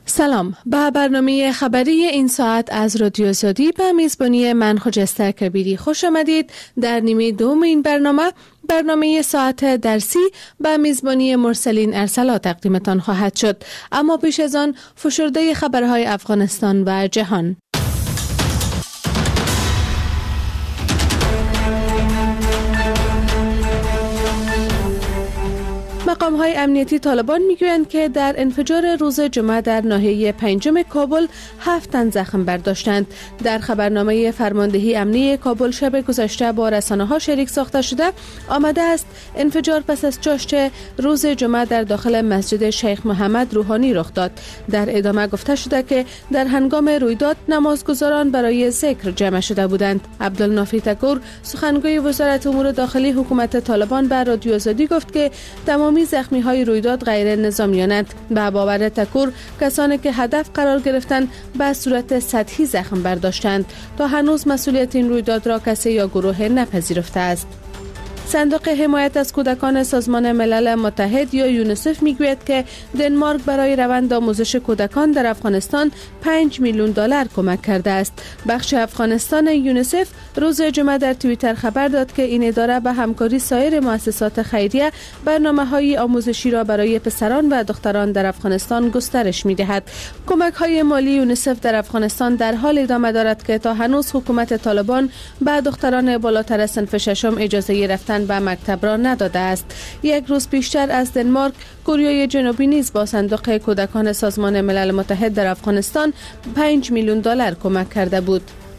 سلام، به برنامه خبری این ساعت از رادیو آزادی به میزبانی من خجسته کبیری خوش آمدید. در نیمه دوم این برنامه ساعت درسی به میزبانی مرسلین ارسلا تقدیمتان خواهد شد، اما پیش از آن فشرده خبرهای افغانستان و جهان. مقام‌های امنیتی طالبان میگویند که در انفجار روز جمعه در ناحیه پنجم کابل 7 تن زخم برداشتند. در خبرنامه فرماندهی امنیتی کابل شب گذشته با رسانه‌ها شریک ساخته شده آمده است انفجار پس از چاشت روز جمعه در داخل مسجد شیخ محمد روحانی رخ داد. در ادامه گفته شده که در هنگام رویداد نمازگزاران برای ذکر جمع شده بودند. عبدالنافی تکور سخنگوی وزارت امور داخلی حکومت طالبان به رادیو آزادی گفت که تمامی زخمی های رویداد غیر نظامیانند. به باور تکور کسانی که هدف قرار گرفتند به صورت سطحی زخم برداشتند. تا هنوز مسئولیت این رویداد را کسی یا گروه نپذیرفته است. صندوق حمایت از کودکان سازمان ملل متحد یا یونیسف میگوید که دنمارک برای روند آموزش کودکان در افغانستان 5 میلیون دلار کمک کرده است. بخش افغانستان یونیسف روز جمعه در توییتر خبر داد که این اداره به همکاری سایر مؤسسات خیریه برنامه‌های آموزشی را برای پسران و دختران در افغانستان گسترش می‌دهد. کمک‌های مالی یونیسف در افغانستان در حال ادامه دارد که تا هنوز حکومت طالبان به دختران بالاتر از صنف ششم اجازه رفتن به مکتب را نداده است. یک روز پیشتر از دنمارک، کره جنوبی نیز با صندوق کودکان سازمان ملل متحد در افغانستان 5 میلیون دلار کمک کرده بود.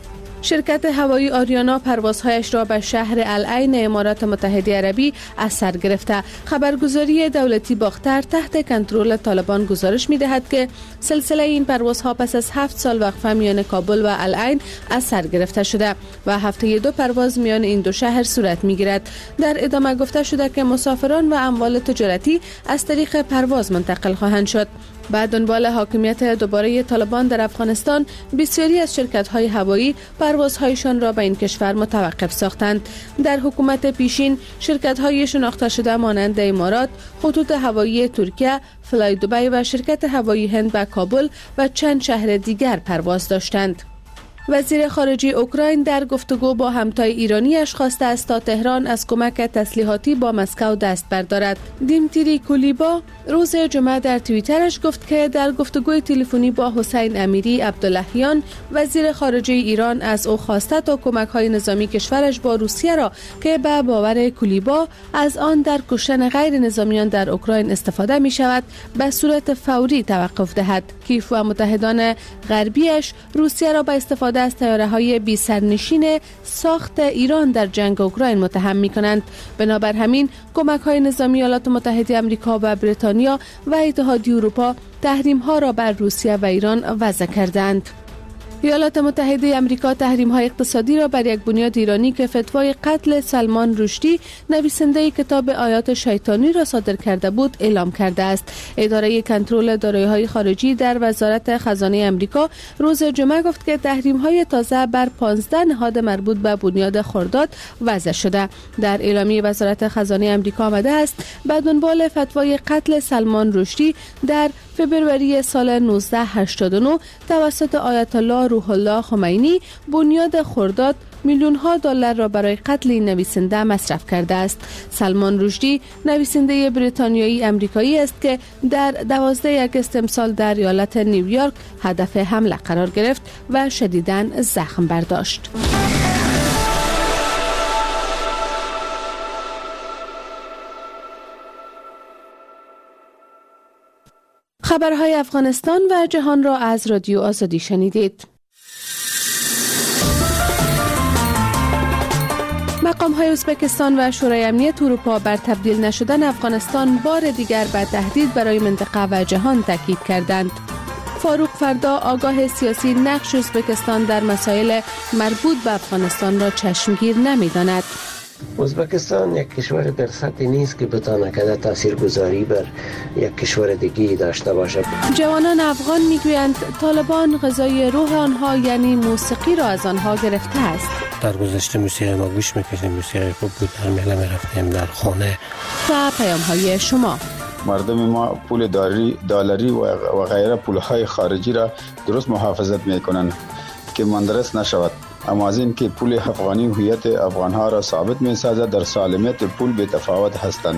شرکت هوایی آریانا پروازهایش را به شهر العین امارات متحده عربی از سر گرفته. خبرگزاری دولتی باختر تحت کنترل طالبان گزارش می‌دهد که سلسله این پروازها پس از 7 سال وقفه میان کابل و العین از سر گرفته شده و هفته 2 پرواز میان این دو شهر صورت می‌گیرد. در ادامه گفته شده که مسافران و اموال تجارتی از طریق پرواز منتقل خواهند شد. بعد دنبال حاکمیت دوباره طالبان در افغانستان، بسیاری از شرکت‌های هوایی پروازهایشان را به این کشور متوقف ساختند. در حکومت پیشین شرکت‌های شناخته شده مانند امارات، خطوط هوایی ترکیه، فلای دبی و شرکت هوایی هند به کابل و چند شهر دیگر پرواز داشتند. وزیر خارجه اوکراین در گفتگو با همتای ایرانیش خواسته است تا تهران از کمک تسلیحاتی با مسکو دست بردارد. دیمتری کولیبا روز جمعه در توییترش گفت که در گفتگوی تلفنی با حسین امیری عبداللهیان وزیر خارجه ایران از او خواسته تا کمک‌های نظامی کشورش با روسیه را که به باور کولیبا از آن در کشتن غیر نظامیان در اوکراین استفاده می شود به صورت فوری توقف دهد. کیف و متحدان غربیش روسیه را به استفاده از طیاره‌های بی سرنشین ساخت ایران در جنگ اوکراین متهم می‌کنند. بنابر همین کمک‌های نظامی ایالات متحده آمریکا و بریتانیا و اتحادیه اروپا تحریم‌ها را بر روسیه و ایران وضع کردند. ایالات متحده آمریکا تحریم‌های اقتصادی را بر یک بنیاد ایرانی که فتوای قتل سلمان رشدی نویسنده کتاب آیات شیطانی را صادر کرده بود اعلام کرده است. اداره کنترل دارایی‌های خارجی در وزارت خزانه آمریکا روز جمعه گفت که تحریم‌های تازه بر 15 نهاد مربوط به بنیاد خرداد وضع شده. در اعلامیه وزارت خزانه آمریکا آمده است به دنبال فتوای قتل سلمان رشدی در فبروری سال 1989 توسط آیت الله روح الله خمینی بنیاد خرداد میلیون‌ها دلار را برای قتل این نویسنده مصرف کرده است. سلمان رشدی نویسنده بریتانیایی امریکایی است که در 12 اگست امسال در ایالت نیویورک هدف حمله قرار گرفت و شدیداً زخم برداشت. خبرهای افغانستان و جهان را از رادیو آزادی شنیدید. مقام‌های ازبکستان و شورای امنیت اروپا بر تبدیل نشدن افغانستان بار دیگر به تهدید برای منطقه و جهان تاکید کردند. فاروق فردا آگاه سیاسی نقش ازبکستان در مسائل مربوط به افغانستان را چشمگیر نمی‌داند. ازبکستان یک کشور در سطحی نیست که بتانه که تاثیرگذاری بر یک کشور دیگری داشته باشد. جوانان افغان میگویند طالبان غذای روح آنها یعنی موسیقی را از آنها گرفته است. در گذشته موسیقی ما گوش میکردیم، موسیقی خوب بود، در میله میرفتیم در خانه. و پیام های شما مردم ما پول دلاری و غیره پولهای خارجی را درست محافظت میکنند که مندرس نشود، اما از این که پول افغانی هویت افغانها را ثابت میسازد در سالمیت پول به تفاوت هستند.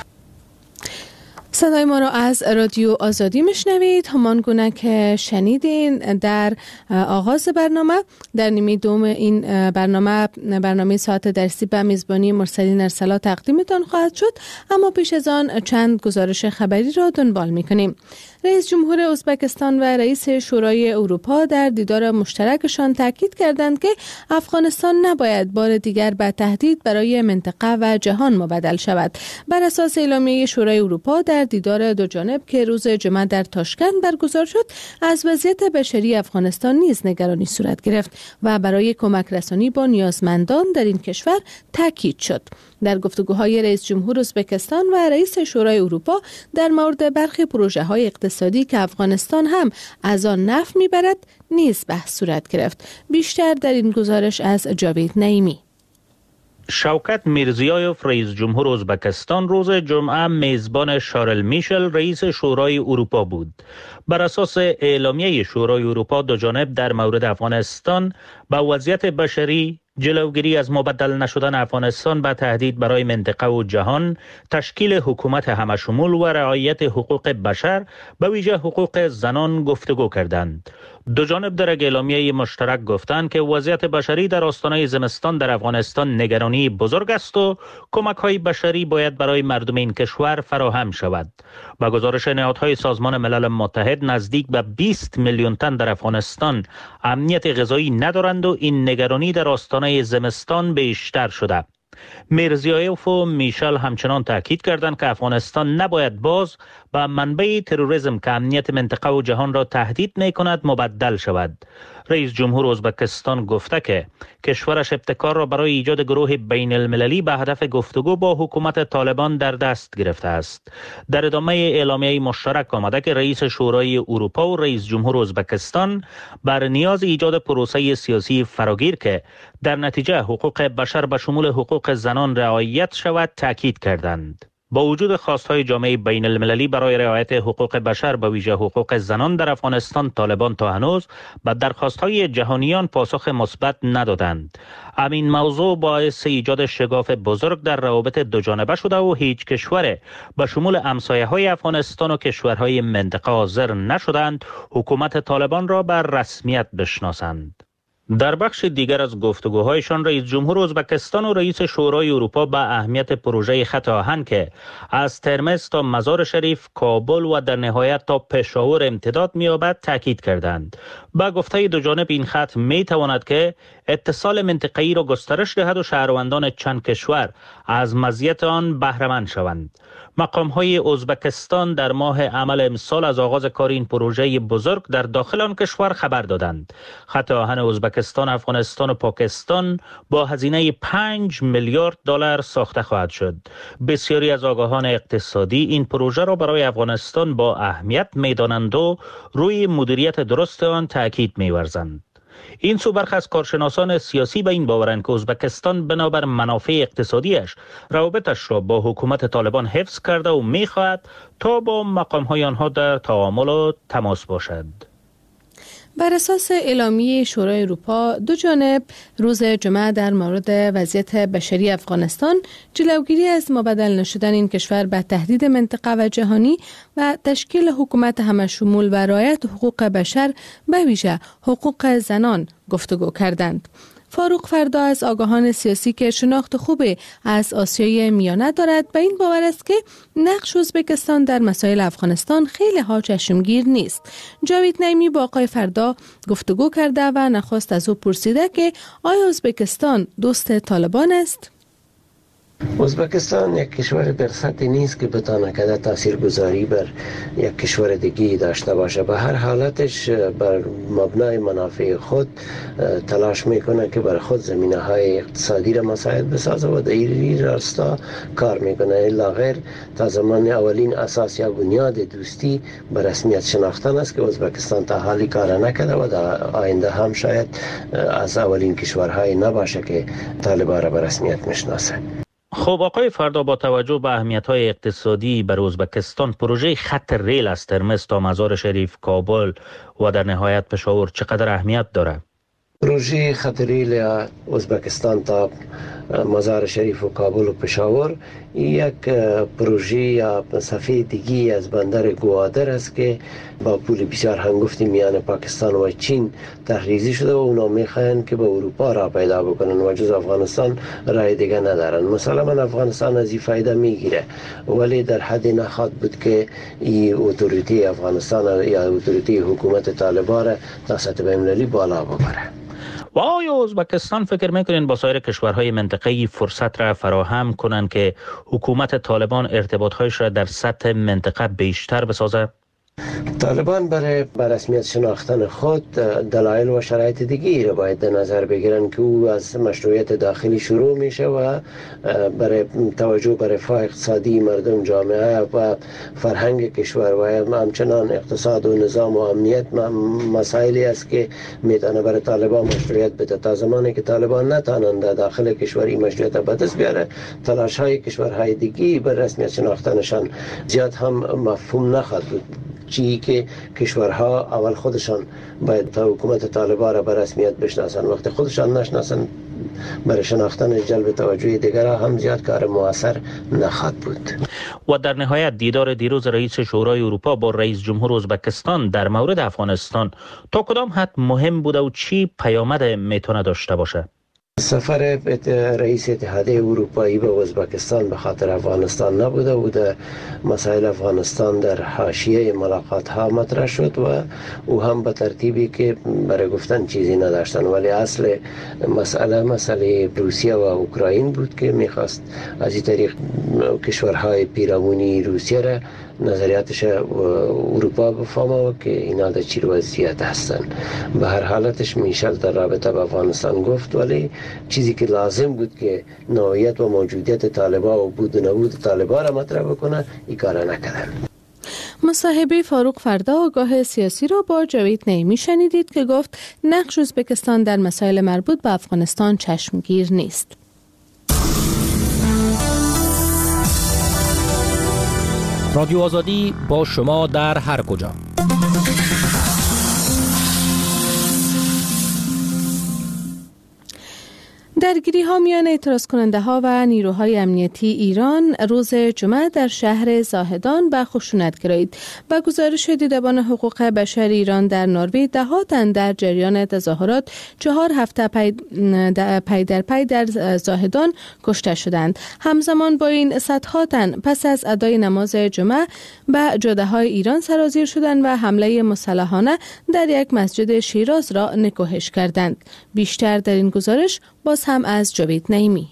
صدای ما را از رادیو آزادی میشنوید، همان گونه که شنیدین در آغاز برنامه. در نیمه دوم این برنامه ساعت درسی به میزبانی مرسلین ارسلا تقدیمتان خواهد شد، اما پیش از آن چند گزارش خبری را دنبال میکنیم. رئیس جمهور ازبکستان و رئیس شورای اروپا در دیدار مشترکشان تاکید کردند که افغانستان نباید بار دیگر به تهدید برای منطقه و جهان مبدل شود. بر اساس اعلامیه شورای اروپا در دیدار دو جانب که روز جمعه در تاشکند برگزار شد، از وضعیت بشری افغانستان نیز نگرانی صورت گرفت و برای کمک رسانی با نیازمندان در این کشور تاکید شد. در گفتگوهای رئیس جمهور ازبکستان و رئیس شورای اروپا در مورد برخی پروژه‌های اقتصادی که افغانستان هم از آن نفع میبرد نیز بحث صورت گرفت. بیشتر در این گزارش از جاوید نعیمی. شوکت میرزیایوف رئیس جمهور ازبکستان روز جمعه میزبان شارل میشل رئیس شورای اروپا بود. بر اساس اعلامیه شورای اروپا دو جانب در مورد افغانستان با وضعیت بشری، جلوگیری از مبدل نشدن افغانستان به تهدید برای منطقه و جهان، تشکیل حکومت همشمول و رعایت حقوق بشر به ویژه حقوق زنان گفتگو کردند. دو جانب در اعلامیه مشترک گفتند که وضعیت بشری در آستانه زمستان در افغانستان نگرانی بزرگ است و کمک‌های بشری باید برای مردم این کشور فراهم شود. با گزارش نهادهای سازمان ملل متحد، نزدیک به 20 میلیون تن در افغانستان امنیت غذایی ندارند و این نگرانی در آستانه زمستان بیشتر شده. میرزیایوف و میشل همچنان تاکید کردند که افغانستان نباید باز به منبع تروریسم که امنیت منطقه و جهان را تهدید می‌کند مبدل شود. رئیس جمهور ازبکستان گفته که کشورش ابتکار را برای ایجاد گروه بین المللی به هدف گفتگو با حکومت طالبان در دست گرفته است. در ادامه اعلامیه مشترک آمده که رئیس شورای اروپا و رئیس جمهور ازبکستان بر نیاز ایجاد پروسه سیاسی فراگیر که در نتیجه حقوق بشر به شمول حقوق زنان رعایت شود تاکید کردند. با وجود خواست‌های جامعه بین المللی برای رعایت حقوق بشر به ویژه حقوق زنان در افغانستان، طالبان تا هنوز به درخواست‌های جهانیان پاسخ مثبت ندادند. همین موضوع باعث ایجاد شگاف بزرگ در روابط دو جانبه شده و هیچ کشور به شمول همسایه‌های افغانستان و کشورهای منطقه حاضر نشدند حکومت طالبان را بر رسمیت بشناسند. در بخش دیگر از گفتگوهایشان رئیس جمهور ازبکستان و رئیس شورای اروپا به اهمیت پروژه خط آهن که از ترمز تا مزار شریف، کابل و در نهایت تا پشاور امتداد می‌یابد تاکید کردند. با گفته دو جانب این خط می‌تواند که اتصال منطقه‌ای را گسترش دهد و شهروندان چند کشور از مزیت آن بهره مند شوند. مقام‌های ازبکستان در ماه عمل امسال از آغاز کار این پروژه بزرگ در داخل آن کشور خبر دادند. خط آهن ازبکستان، افغانستان و پاکستان با هزینه 5 میلیارد دلار ساخته خواهد شد. بسیاری از آگاهان اقتصادی این پروژه را برای افغانستان با اهمیت می‌دانند و روی مدیریت درست آن تاکید می‌ورزند. این سو برخی از کارشناسان سیاسی به این باورند که ازبکستان بنابر منافع اقتصادیش روابطش را با حکومت طالبان حفظ کرده و می‌خواهد تا با مقام‌های آنها در تعامل و تماس باشد. بر اساس اعلامیه شورای اروپا دو جانب روز جمعه در مورد وضعیت بشری افغانستان، جلوگیری از مبدل نشدن این کشور به تهدید منطقه و جهانی و تشکیل حکومت همشمول و رعایت حقوق بشر به ویژه حقوق زنان گفتگو کردند. فاروق فردا از آگاهان سیاسی که شناخت خوبی از آسیای میانه دارد به این باور است که نقش ازبکستان در مسائل افغانستان خیلی ها چشمگیر نیست. جاوید نعیمی با آقای فردا گفتگو کرده و نخست از او پرسیده که آیا ازبکستان دوست طالبان است؟ ازبکستان یک کشور در سطحی نیست که بتانه که تاثیرگذاری بر یک کشور دیگه داشته باشه. به هر حالتش بر مبنای منافع خود تلاش میکنه که بر خود زمینه های اقتصادی را مساعد بسازه و در این راستا کار میکنه. الا غیر تا زمان اولین اساس یا بنیاد دوستی به رسمیت شناختن است که ازبکستان تا حالی کار نکرده و در آینده هم شاید از اولین کشورهای نباشه که طالبان را به رسمیت میشناسه. خب آقای فردا، با توجه به اهمیت‌های اقتصادی بر ازبکستان، پروژه خط ریل از ترمز تا مزار شریف، کابل و در نهایت پشاور چقدر اهمیت داره؟ پروژه خط ریل ازبکستان تا مزار شریف و کابل و پشاور یک پروژه یا صفحه دیگی از بندر گوادر است که با پول بسیار هنگفتی میان پاکستان و چین تحریزی شده و اونا میخواهند که به اروپا را پیدا بکنن و جز افغانستان راه دیگه ندارن. مثلا افغانستان از این فایده میگیره، ولی در حد نخواهد بود که این اتوریتی افغانستان یا اتوریتی حکومت طالبان را تا سطح بین‌المللی بالا ببره. و آیا ازبکستان فکر میکنین با سایر کشورهای منطقه‌ای فرصت را فراهم کنند که حکومت طالبان ارتباطهایش را در سطح منطقه بیشتر بسازد؟ طالبان برای رسمیت شناختن خود دلایل و شرایط دیگری را باید در نظر بگیرن که او از مشروعیت داخلی شروع میشه و برای توجه به رفاه اقتصادی مردم، جامعه و فرهنگ کشور و همچنان اقتصاد و نظام و امنیت مسائلی است که میتونه برای طالبان مشروعیت بده. تا زمانی که طالبان نتانند داخل کشور این مشروعیت به دست بیاره، تلاش های کشورهای دیگی برای رسمیت شناختنشان زیاد هم مفهوم نخواهد بود. چی که کشورها اول خودشان باید تا حکومت طالبان را به رسمیت بشناسن، وقتی خودشان نشناسن برای شناختن جلب توجه دیگرها هم زیاد کار موثر نخواهد بود. و در نهایت دیدار دیروز رئیس شورای اروپا با رئیس جمهور ازبکستان در مورد افغانستان تا کدام حد مهم بوده و چی پیامد میتونه داشته باشه؟ سفر رئیس اتحادیه اروپایی به ازبکستان به خاطر افغانستان نبوده و در مسائل افغانستان در حاشیه ملاقات ها مطرح شد و او هم به ترتیبی که برای گفتن چیزی نداشتن، ولی اصل مسئله روسیه و اوکراین بود که میخواست از این طریق کشورهای پیرامونی روسیه را نظریاتش اروپا بفهمه که اینا در چی وضعیت هستن. به هر حالتش میشل در رابطه با افغانستان گفت، ولی چیزی که لازم بود که نوعیت و موجودیت طالبان و بود و نبود طالبان را مطرح بکنه این کار نکردن. مصاحبه فاروق فردا آگاه سیاسی را با جاوید نعیمی شنیدید که گفت نقش ازبکستان در مسائل مربوط به افغانستان چشمگیر نیست. رادیو آزادی با شما در هر کجا. درگیری ها میان اعتراض کننده ها و نیروهای امنیتی ایران روز جمعه در شهر زاهدان به خشونت گرایید و گزارش دیدبان حقوق بشر ایران در نروژ ده‌ها تن در جریان تظاهرات 4 هفته پی در زاهدان کشته شدند. همزمان با این صدها تن پس از ادای نماز جمعه به جاده‌های ایران سرازیر شدند و حمله مسلحانه در یک مسجد شیراز را نکوهش کردند. بیشتر در این گزارش باز هم از جاوید نعیمی.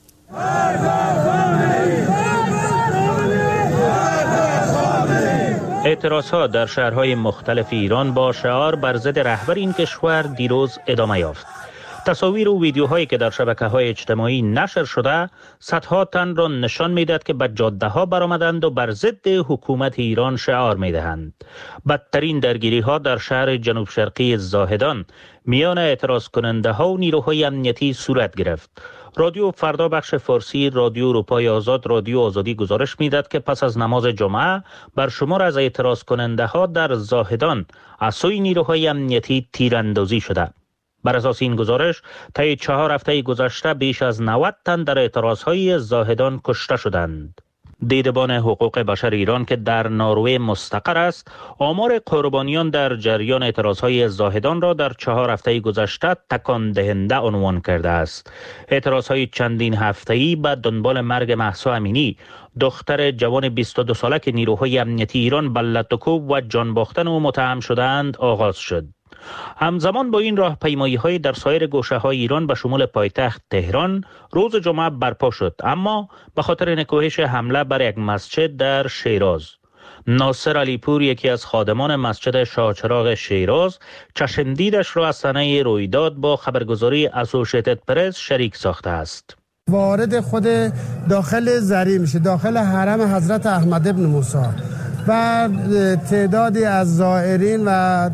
اعتراضها در شهرهای مختلف ایران با شعار بر ضد رهبر این کشور دیروز ادامه یافت. تصاویر و ویدیوهایی که در شبکه‌های اجتماعی نشر شده صدها تن را نشان می‌دهد که به جاده‌ها برآمدند و بر ضد حکومت ایران شعار می‌دهند. بدترین درگیری‌ها در شهر جنوب شرقی زاهدان میان اعتراض کننده‌ها و نیروهای امنیتی صورت گرفت. رادیو فردا بخش فارسی رادیو اروپای آزاد رادیو آزادی گزارش می‌دهد که پس از نماز جمعه بر شمار از اعتراض کننده‌ها در زاهدان از سوی نیروهای امنیتی تیراندازی شده. بر اساس این گزارش طی 4 هفته گذشته بیش از 90 تن در اعتراضهای زاهدان کشته شدند. دیدبان حقوق بشر ایران که در نروژ مستقر است، آمار قربانیان در جریان اعتراضهای زاهدان را در 4 هفته گذشته تکان دهنده عنوان کرده است. اعتراضهای چندین هفته‌ای به دنبال مرگ مهسا امینی، دختر جوان 22 ساله که نیروهای امنیتی ایران به لطوکوب و جان باختن او متهم شدند آغاز شد. همزمان با این راهپیمایی‌های در سایر گوشه‌های ایران به شمول پایتخت تهران روز جمعه برپا شد، اما به خاطر نکوهش حمله بر یک مسجد در شیراز. ناصر علیپور، یکی از خادمان مسجد شاهچراغ شیراز، چشمدیدش را از صحنه رویداد با خبرگزاری اسوسییتد پرس شریک ساخته است. وارد خود داخل زری میشه، داخل حرم حضرت احمد ابن موسی و تعدادی از زائرین و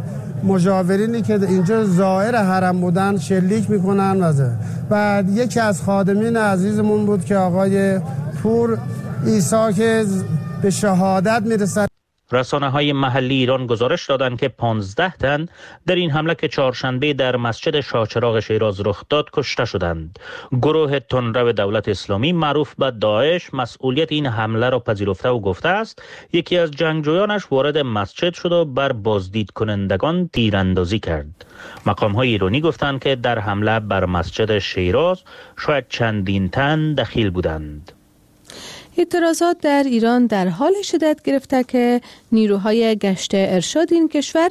مجاورینی که اینجا زائر حرم بودن شلیک میکنن و یکی از خادمین عزیزمون بود که آقای پور عیسی که به شهادت میرسد. رسانه‌های محلی ایران گزارش دادند که 15 تن در این حمله که چهارشنبه در مسجد شاهچراغ شیراز رخ داد کشته شدند. گروه تندرو دولت اسلامی معروف به داعش مسئولیت این حمله را پذیرفته و گفته است یکی از جنگجویانش وارد مسجد شد و بر بازدید کنندگان تیراندازی کرد. مقام‌های ایرانی گفتند که در حمله بر مسجد شیراز شاید چندین تن دخیل بودند. اعتراضات در ایران در حال شدت گرفته که نیروهای گشت ارشاد این کشور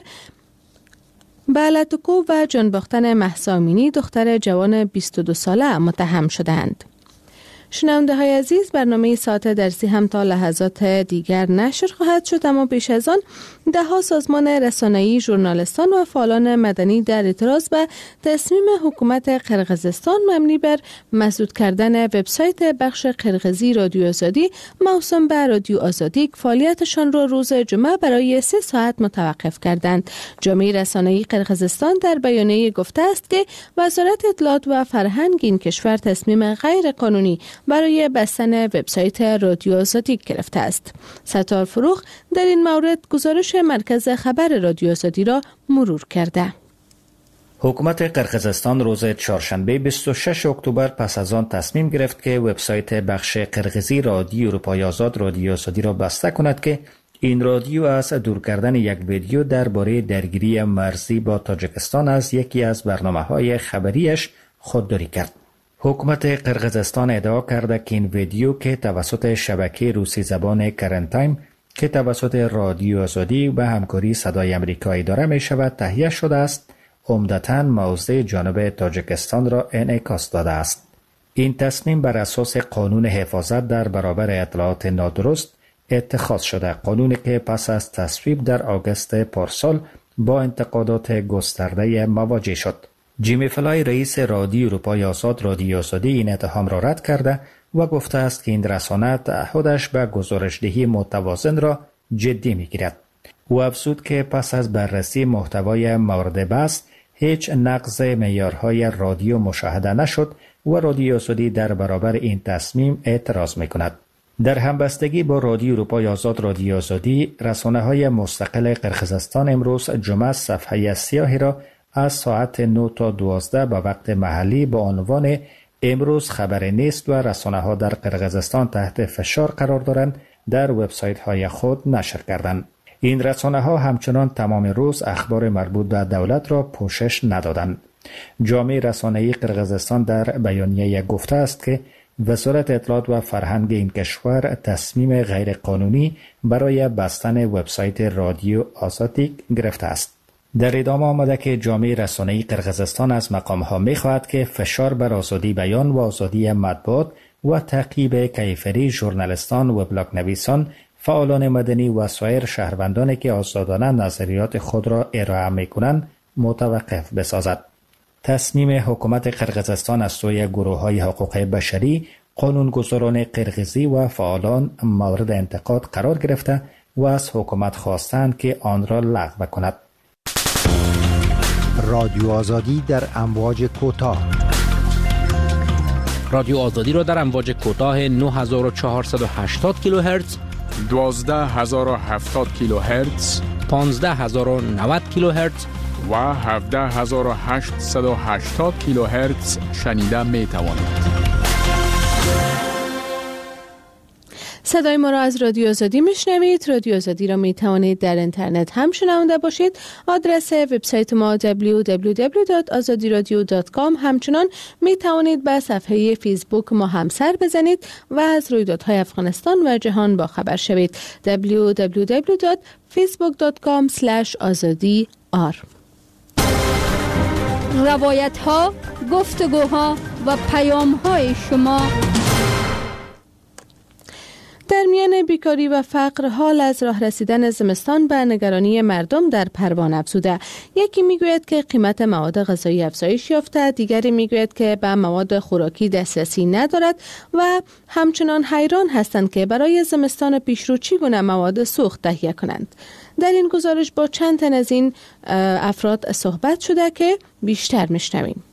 به لطکو و جان باختن مهسا امینی دختر جوان 22 ساله متهم شدند. شنونده های عزیز، برنامه ساعت درسی هم تا لحظات دیگر نشر خواهد شد، اما پیش از آن ده‌ها سازمان رسانه‌ای، ژورنالیستان و فعالان مدنی در اعتراض به تصمیم حکومت قرقیزستان مبنی بر مسدود کردن وبسایت بخش قرقیزی رادیو آزادی موسوم به رادیو آزادی فعالیتشان را روز جمعه برای 3 ساعت متوقف کردند. جامعه رسانه‌ای قرقیزستان در بیانیه گفته است که وزارت اطلاعات و فرهنگ این کشور تصمیم غیر قانونی برای بستن وبسایت رادیو آزادی گرفته است. ستار فروخ در این مورد گزارش مرکز خبر رادیو آزادی را مرور کرده. حکومت قرقیزستان روز چهارشنبه 26 اکتبر پس از آن تصمیم گرفت که وبسایت بخش قرقیزی رادیو اروپای آزاد رادیو آزادی را بسته کند که این رادیو از دور کردن یک ویدیو درباره درگیری مرزی با تاجیکستان از یکی از برنامه‌های خبریش خودداری کرد. حکومت قرقیزستان ادعا کرده که این ویدیو که توسط شبکه روسی زبان کرنت تایم که توسط رادیو آزادی و همکاری صدای آمریکا اداره می شود تهیه شده است، عمدتاً موضع جانب تاجیکستان را انعکاس داده است. این تصمیم بر اساس قانون حفاظت در برابر اطلاعات نادرست اتخاذ شده، قانونی که پس از تصویب در آگوست پارسال با انتقادات گسترده مواجه شد. جیمی فلای رئیس رادیو اروپای آزاد رادیو آزادی این اتهام را رد کرده و گفته است که این رسانه تعهدش به گزارش‌دهی متوازن را جدی می‌گیرد. او افزود که پس از بررسی محتوای مورد بحث هیچ نقض معیارهای رادیو مشاهده نشد و رادیو آزادی در برابر این تصمیم اعتراض می‌کند. در همبستگی با رادیو اروپای آزاد رادیو آزادی، رسانه‌های مستقل قرقیزستان امروز جمعه صفحه سیاهی را از ساعت 9 تا 12 به وقت محلی با عنوان امروز خبر نیست و رسانه‌ها در قرقیزستان تحت فشار قرار دارند در وبسایت‌های خود نشر کردند. این رسانه‌ها همچنان تمام روز اخبار مربوط به دولت را پوشش ندادند. جامعه رسانه‌ای قرقیزستان در بیانیه گفته است که وزارت اطلاعات و فرهنگ این کشور تصمیم غیرقانونی برای بستن وبسایت رادیو آزادی گرفته است. در ادامه آمده که جامعه رسانه‌ای قرقیزستان از مقام‌ها می‌خواهد که فشار بر آزادی بیان و آزادی مطبوعات و تعقیب کیفری ژورنالیستان و بلاگ‌نویسان، فعالان مدنی و سایر شهروندانی که آزادانه نظریات خود را ارائه می‌کنند متوقف بسازد. تصمیم حکومت قرقیزستان از سوی گروه‌های حقوق بشری، قانونگذاران قرقیزی و فعالان مورد انتقاد قرار گرفته و از حکومت خواستند که آن را لغو کند. رادیو آزادی در امواج کوتاه. رادیو آزادی را در امواج کوتاه 9480 کیلوهرتز، 12070 کیلوهرتز، 15090 کیلوهرتز و 17880 کیلوهرتز شنیده می توانید. صدای ما را از رادیو آزادی میشنوید. رادیو آزادی را می توانید در اینترنت هم شنونده باشید. آدرس وبسایت ما www.azadiradio.com. همچنان می توانید به صفحه فیسبوک ما هم سر بزنید و از رویدادهای افغانستان و جهان با خبر شوید. www.facebook.com/azadi.r. روایت ها، گفتگوها و پیام های شما. در میان بیکاری و فقر، حال از راه رسیدن زمستان به نگرانی مردم در پروان افزوده. یکی میگوید که قیمت مواد غذایی افزایش یافته، دیگری میگوید که به مواد خوراکی دسترسی ندارد و همچنان حیران هستند که برای زمستان پیشرو چگونه مواد سوخت تهیه کنند. در این گزارش با چند تن از این افراد صحبت شده که بیشتر میشنویم.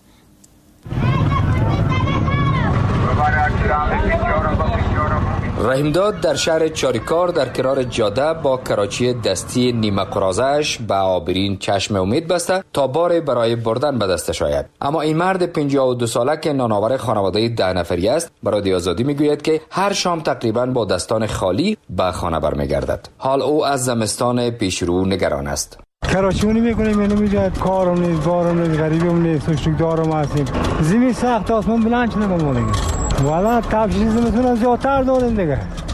رحیمداد در شهر چاریکار در کنار جاده با کراچی دستی نیمه قرازش به عابرین چشم امید بسته تا بار برای بردن به دستش آید. اما این مرد 52 ساله که نانآور خانواده 10 نفری است به رادیو آزادی میگوید که هر شام تقریبا با دستان خالی به خانه برمیگردد. حال او از زمستان پیشرو نگران است. کراچیونی میکنیم اینو میجاد کارم نیست بارم نیست غریبم نیست سوشتک دارم هستیم زمین سخت آسمان بلند شده بمونه والا تابشی زمستون از زیادتر داریم دیگه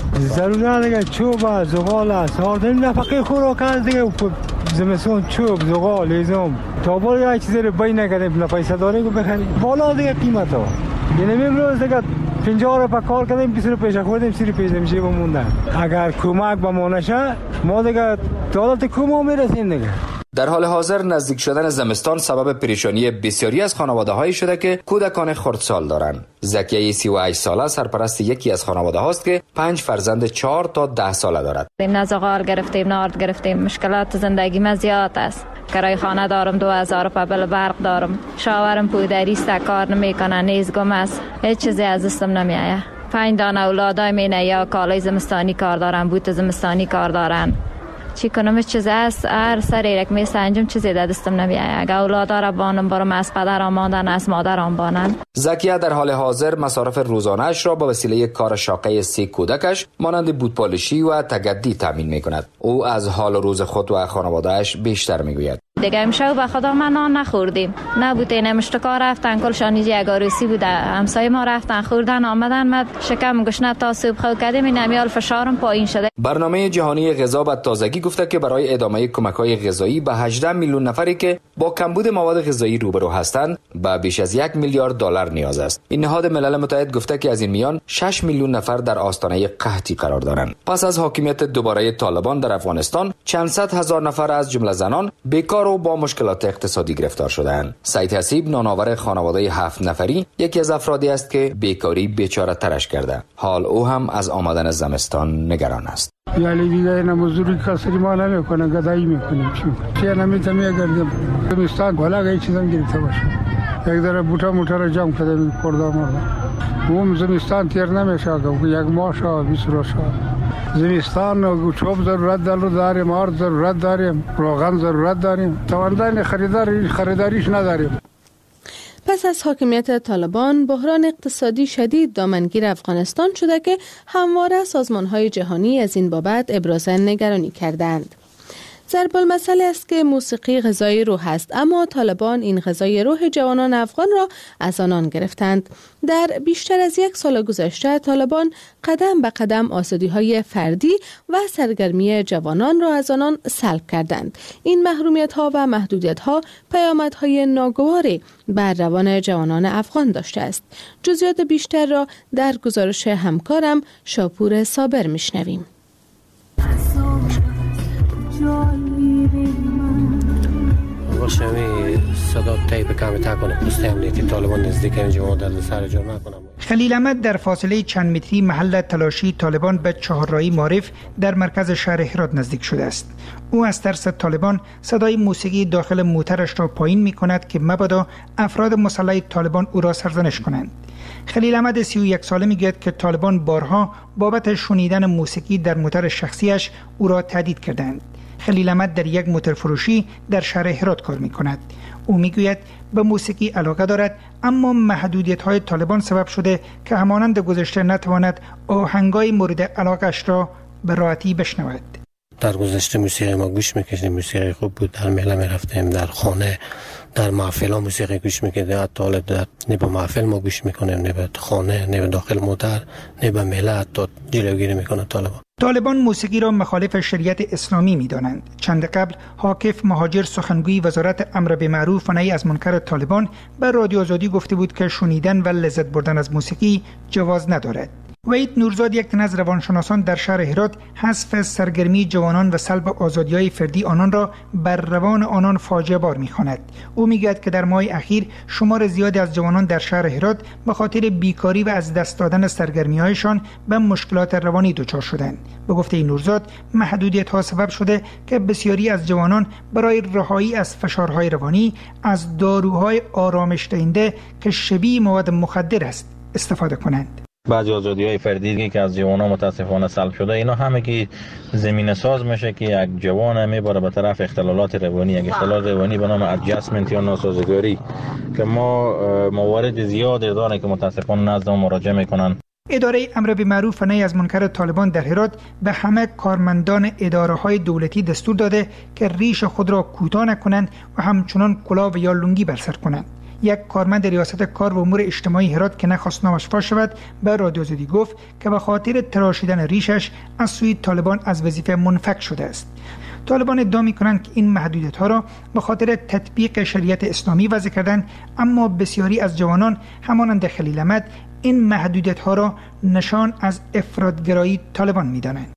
ضرور دیگه چوب است زغال است آردن نفقه خوراک است دیگه زمستون چوب زغال لیزم تا بالا یک چیزی رو بای نکردیم نه پیسه داریم که بخریم بالا دیگه قیمت ها یعنی امروز دیگه 50 رو کار کردیم 20 رو پیش خوردیم 30 پیش نمیشه بموندن اگر کمک به ما نشه ما دیگه دولت کمو میرسیم دیگه. در حال حاضر نزدیک شدن زمستان سبب پریشانی بسیاری از خانواده‌هایی شده که کودکان خردسال دارند. زکیه 38 ساله سرپرست یکی از خانواده هاست که 5 فرزند 4 تا 10 ساله دارد. نه زغال گرفتیم نه آرد گرفتیم مشکلات زندگی ما زیاد است. کرای خانه دارم 2000 پبل برق دارم شاورم پودری است کار نمیکنه نیز گم است هیچ چیزی از دستم نمیآید 5 دانه اولادای مینه یا کالای زمستانی کار دارن بوت زمستانی کار دارن چی کنم چیزی است هر سری یک می سنجم چیزی در دستم نمیآید اگه اولادا را بانم برم از پدرم ماندن از مادرم بانن. زکیه در حال حاضر مصارف روزانه‌اش را با وسیله کار شاقه 3 کودکش مانند بوتپالشی و تگدی تامین میکند. او از حال روز خود و خانواده‌اش بیشتر میگوید. دیگه امشب به خدا ما نان نخوردیم نبوده نمشتکا رفتن کلشان یک عروسی بوده همسایه ما رفتن خوردن آمدن من شکم گشنه تا صبح خو کردیم این امیال فشارم پایین شده. برنامه جهانی غذا به تازگی گفته که برای ادامه کمک‌های غذایی به 18 میلیون نفری که با کمبود مواد غذایی روبرو هستند به بیش از 1 میلیارد دلار نیاز است. این نهاد ملل متحد گفته که از این میان 6 میلیون نفر در آستانه قحطی قرار دارند. پس از حاکمیت دوباره طالبان در افغانستان چند صد هزار نفر از جمله زنان بیکار و با مشکلات اقتصادی گرفتار شدند. سعید حسیب نانآور خانواده 7 نفری یکی از افرادی است که بیکاری بیچاره ترش کرده. حال او هم از آمدن زمستان نگران است. یعنی دیگه مزدوری کسری ما نمیکنه گدایی میکنیم چی نمیتونم گردیم زمستان بالا هیچ چیزام گرفته باشه یک ذره بوتا موتور رو جمع کردیم خوردم اون زمستان تیر نمیشه یک ماه شو 20 روز شو زمستان چوب ضرورت داریم آرد ضرورت داریم روغن ضرورت داریم توانایی خریداریش نداریم. پس از حاکمیت طالبان بحران اقتصادی شدید دامنگیر افغانستان شده که همواره سازمان‌های جهانی از این بابت ابراز نگرانی کردند. ضرب المثل است که موسیقی غذای روح است، اما طالبان این غذای روح جوانان افغان را از آنان گرفتند. در بیشتر از 1 سال گذشته طالبان قدم به قدم آزادی‌های فردی و سرگرمی جوانان را از آنان سلب کردند. این محرومیت‌ها و محدودیت‌ها پیامدهای ناگواری بر روان جوانان افغان داشته است. جزئیات بیشتر را در گزارش همکارم شاپور صابر میشنویم. خلیل احمد در فاصله چند متری محل تلاشی طالبان به چهارراهی معارف در مرکز شهر هرات نزدیک شده است. او از ترس طالبان صدای موسیقی داخل موترش را پایین می کند که مبادا افراد مسلح طالبان او را سرزنش کنند. خلیل احمد 31 ساله میگوید که طالبان بارها بابت شنیدن موسیقی در موتر شخصیش او را تهدید کردند. خلیل احمد در یک موتر فروشی در شهر هرات کار می‌کند. او میگوید به موسیقی علاقه دارد، اما محدودیت‌های طالبان سبب شده که همانند گذشته نتواند آهنگای مورد علاقه‌اش را به راحتی بشنود. در گذشته موسیقی ما گوش می‌کردیم، موسیقی خوب بود، در میله می‌رفتیم، در خانه در محفل ها موسیقی گوش می‌کردیم، حتی حالا نه به محفل ما گوش می‌کنیم، نه به خانه، نه به داخل موتر، نه به میله، حتی جلوگیری می‌کنه طالبان موسیقی را مخالف شریعت اسلامی می‌دانند. چند قبل حاکف مهاجر سخنگوی وزارت امر بالمعروف و نهی از منکر طالبان به رادیو آزادی گفته بود که شنیدن و لذت بردن از موسیقی جواز ندارد. وحید نورزاد، یک تن از روانشناسان در شهر هرات، حذف سرگرمی جوانان و سلب آزادی‌های فردی آنان را بر روان آنان فاجعه بار می‌خواند. او می‌گوید که در ماه اخیر شمار زیادی از جوانان در شهر هرات به خاطر بیکاری و از دست دادن سرگرمی‌هایشان به مشکلات روانی دچار شدند. به گفته نورزاد، محدودیت‌ها سبب شده که بسیاری از جوانان برای رهایی از فشارهای روانی از داروهای آرامش دهنده که شبیه مواد مخدر است استفاده کنند. بعضی آزادی‌های فردی که از جوانان متاسفانه سلب شده، اینا همه که زمینه ساز میشه که یک جوان میبره به طرف اختلالات روانی، یک اختلال روانی به نام ادجاستمنت یا ناسازگاری که ما موارد زیادی داره که متاسفانه نزد ما مراجعه میکنن. اداره امر بالمعروف و نهی از منکر طالبان در هرات به همه کارمندان اداره‌های دولتی دستور داده که ریش خود را کوتاه نکنند و همچنان کلاه یا لنگی بر سر کنند. یک کارمند ریاست کار و امور اجتماعی هرات که نخواست نامش فاش شود به رادیو آزادی گفت که به خاطر تراشیدن ریشش از سوی طالبان از وظیفه منفک شده است. طالبان ادعا می‌کنند که این محدودیت‌ها را به خاطر تطبیق شریعت اسلامی وضع کردند، اما بسیاری از جوانان همانند خلیل احمد این محدودیت‌ها را نشان از افراط‌گرایی طالبان می‌دانند.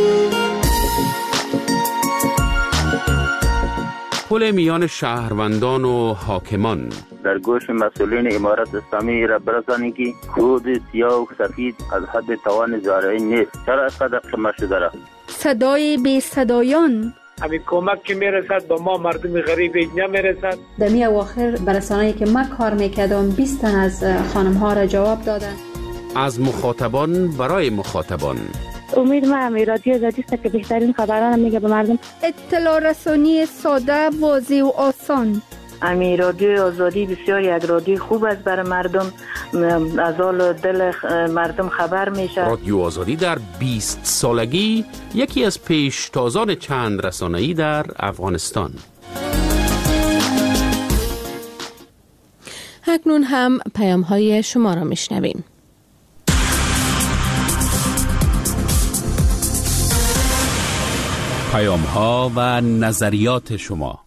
پل میان شهروندان و حاکمان در گوش مسئولین امارت اسلامی را برسانید که کود سیاه و سفید از حد توان زارعی نیست. چرا اینقدر شما شده را؟ صدای بی صدایان، همین کمک که میرسد به ما مردم غریب نمیرسد. دمی اواخر برسانه‌ای که من کار میکردم 20 تن از خانم ها را جواب دادن. از مخاطبان برای مخاطبان. امید ما رادیو آزادی است که بهترین خبران میگه به مردم. اطلاع رسانی ساده، واضح و آسان. رادیو آزادی بسیار یک رادیو خوب است برای مردم، از حال دل مردم خبر میشه. رادیو آزادی در 20 سالگی یکی از پیشتازان چند رسانه‌ای در افغانستان. اکنون هم پیام‌های شما را میشنویم. پیام‌ها و نظریات شما.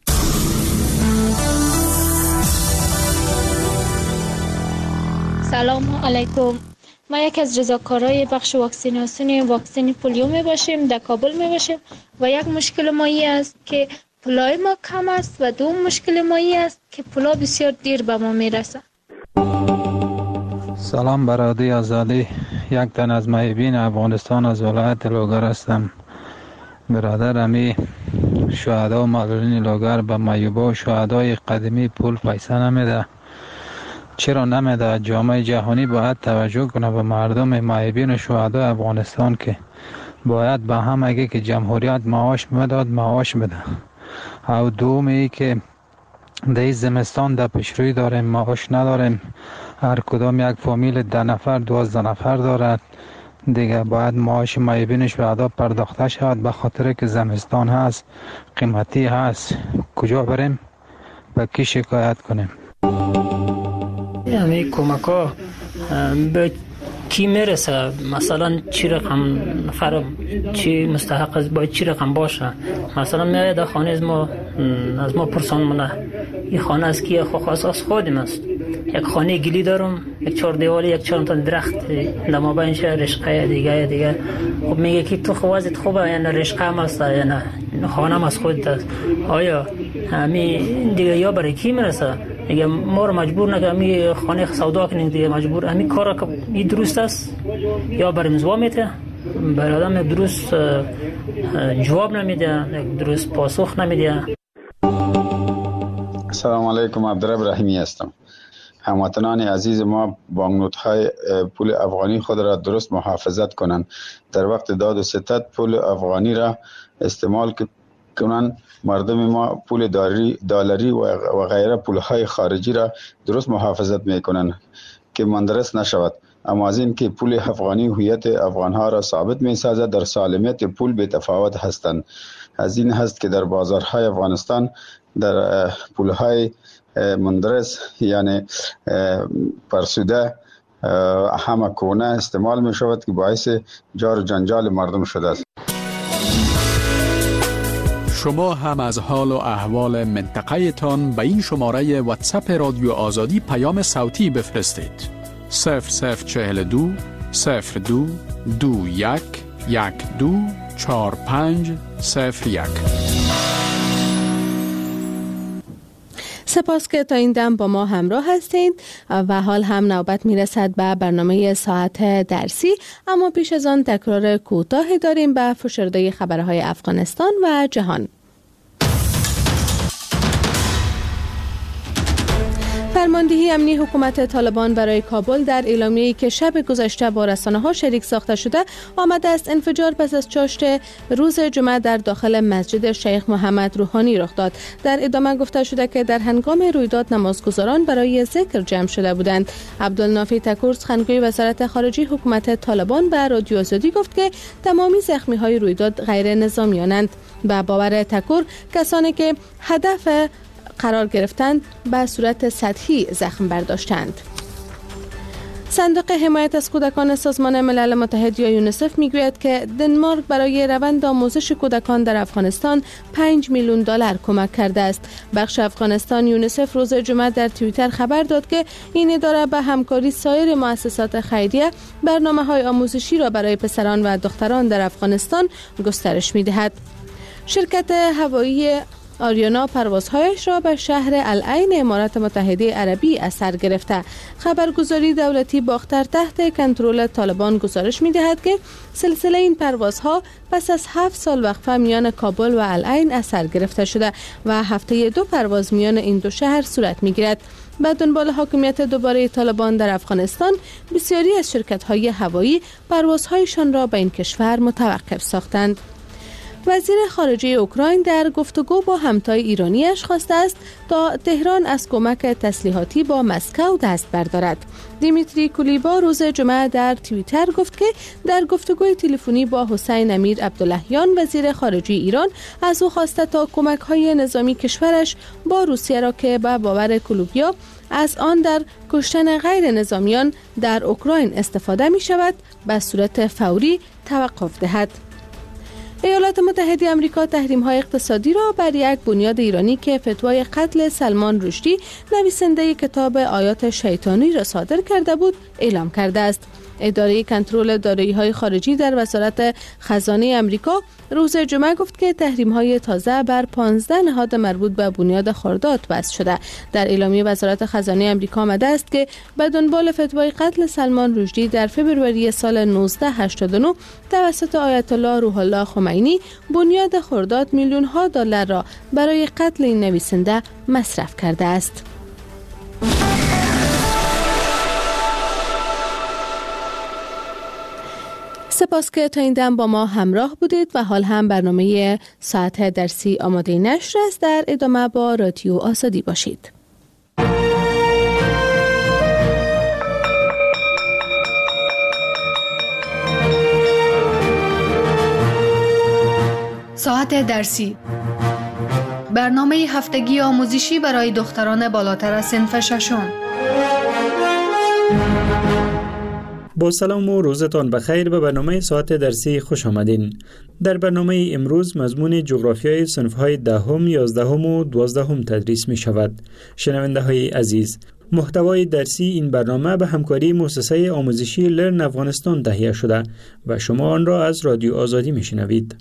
سلام علیکم. ما یک از رضاکارای بخش واکسین پولیو می باشیم، در کابل می باشیم و یک مشکل مایی است که پولای ما کم است و دوم مشکل مایی است که پولا بسیار دیر به ما می رسه. سلام برادری آزادی، یک تن از محبین افغانستان از ولایت لوگر هستم. برادر امی شهدا و معلولین لوگر به مایوبا و شهدای قدیمی پول پیسه نمیده. چرا نمیده؟ جامعه جهانی باید توجه کنه به مردم محبین و شهدای افغانستان که باید به هم اگه که جمهوریت معاش میداد معاش بده. او دومی که در زمستان در پیشروی داریم معاش نداریم، هر کدام یک فامیل 10 نفر 12 نفر دارد دیگه، باید معاش محبین شهدا پرداخته شود به خاطر که زمستان هست، قیمتی هست. کجا بریم؟ به کی شکایت کنیم؟ یعنی کمک ها به کی میرسه؟ مثلا چی رقم نفر چی مستحق است، باید چی رقم باشه؟ مثلا میاید در خانه از ما پرسان منه این خانه از کیه؟ خواست از خودم است. یک خانه گلی دارم، یک 4 دیواری، یک 4 تا درخت در مابین شهر رشقه دیگه. خب میگه که تو خوازت خوبه یا نه رشقه هم است یا نه خانه هم از خودت است. آیا همین دیگه یا برای کی میرسه؟ میگه ما رو مجبور نگه می خانه سودا کنیم دیگه، مجبور همین کار که این درست است یا برای مزوا میته؟ برای آدم درست جواب نمیده، درست پاسخ نمیده. السلام علیکم، عبدالرب رحیمی هستم. هموطنان عزیز ما بانکنوت‌های پول افغانی خود را درست محافظت کنند. در وقت داد و ستد پول افغانی را استعمال کنند. مردم ما پول دلاری و غیره پولهای خارجی را درست محافظت میکنند که مندرس نشود. اما از این که پول افغانی هویت افغانها را ثابت می سازد، در سالمیت پول به تفاوت هستند. از این هست که در بازارهای افغانستان در پولهای مندرس یعنی فرسوده همه کونه استعمال می شود که باعث جار و جنجال مردم شده است. شما هم از حال و احوال منطقه تان به این شماره واتساپ رادیو آزادی پیام صوتی بفرستید. 0042 02 21 12 45 01. سپاس که تا این دم با ما همراه هستید و حال هم نوبت میرسد به برنامه ساعت درسی، اما پیش از آن تکرار کوتاهی داریم به فشرده خبرهای افغانستان و جهان. فرماندهی امنی حکومت طالبان برای کابل در اعلامیه‌ای که شب گذشته با رسانه‌ها شریک ساخته شده آمده است انفجار پس از چاشت روز جمعه در داخل مسجد شیخ محمد روحانی رخ داد. در ادامه گفته شده که در هنگام رویداد نمازگزاران برای ذکر جمع شده بودند. عبدالنافی تکور سخنگوی وزارت خارجه حکومت طالبان به رادیو آزادی گفت که تمامی زخمی‌های رویداد غیر نظامیانند. به باور تکور کسانی که هدف قرار گرفتند به صورت سطحی زخم برداشتند. صندوق حمایت از کودکان سازمان ملل متحد یا یونیسف میگوید که دنمارک برای روند آموزش کودکان در افغانستان 5 میلیون دلار کمک کرده است. بخش افغانستان یونیسف روز جمعه در توییتر خبر داد که این اداره به همکاری سایر مؤسسات خیریه برنامه‌های آموزشی را برای پسران و دختران در افغانستان گسترش می‌دهد. شرکت هوایی آریانا پروازهایش را به شهر العین امارات متحده عربی از سر گرفته. خبرگزاری دولتی باختر تحت کنترل طالبان گزارش می‌دهد که سلسله این پروازها پس از 7 سال وقفه میان کابل و العین از سر گرفته شده و هفته 2 پرواز میان این دو شهر صورت می‌گیرد. به دنبال حاکمیت دوباره طالبان در افغانستان، بسیاری از شرکت‌های هوایی پروازهایشان را به این کشور متوقف ساختند. وزیر خارجه اوکراین در گفتگو با همتای ایرانیش خواسته است تا تهران از کمک تسلیحاتی با مسکو دست بردارد. دیمیتری کولیبا روز جمعه در توییتر گفت که در گفتگوی تلفنی با حسین امیر عبداللهیان وزیر خارجه ایران از او خواسته تا کمک‌های نظامی کشورش با روسیه را که به باور کولیبا از آن در کشتن غیر نظامیان در اوکراین استفاده می شود به صورت فوری توقف دهد. ایالات متحده آمریکا تحریم‌های اقتصادی را بر یک بنیاد ایرانی که فتوای قتل سلمان رشدی نویسنده کتاب آیات شیطانی را صادر کرده بود اعلام کرده است. اداره کنترل دارایی‌های خارجی در وزارت خزانه آمریکا روز جمعه گفت که تحریم‌های تازه بر 15 نهاد مربوط به بنیاد خرداد وضع شده. در اعلامیه وزارت خزانه آمریکا آمده است که به دنبال فتوای قتل سلمان رشدی در فوریه سال 1989 توسط آیت الله روح الله خمینی بنیاد خرداد میلیون‌ها دلار را برای قتل این نویسنده مصرف کرده است. سپاس که تا این دم با ما همراه بودید و حال هم برنامه ساعت درسی آماده نشر است. در ادامه با رادیو آزادی باشید. ساعت درسی، برنامه هفتگی آموزشی برای دختران بالاتر از صنف ششم. با سلام و روزتان بخیر به برنامه ساعت درسی خوش آمدین. در برنامه امروز مضمون جغرافیای صنف‌های 10ام، 11ام و 12ام تدریس می شود. شنونده های عزیز، محتوای درسی این برنامه به همکاری مؤسسه آموزشی لرن افغانستان تهیه شده و شما آن را از رادیو آزادی می شنوید.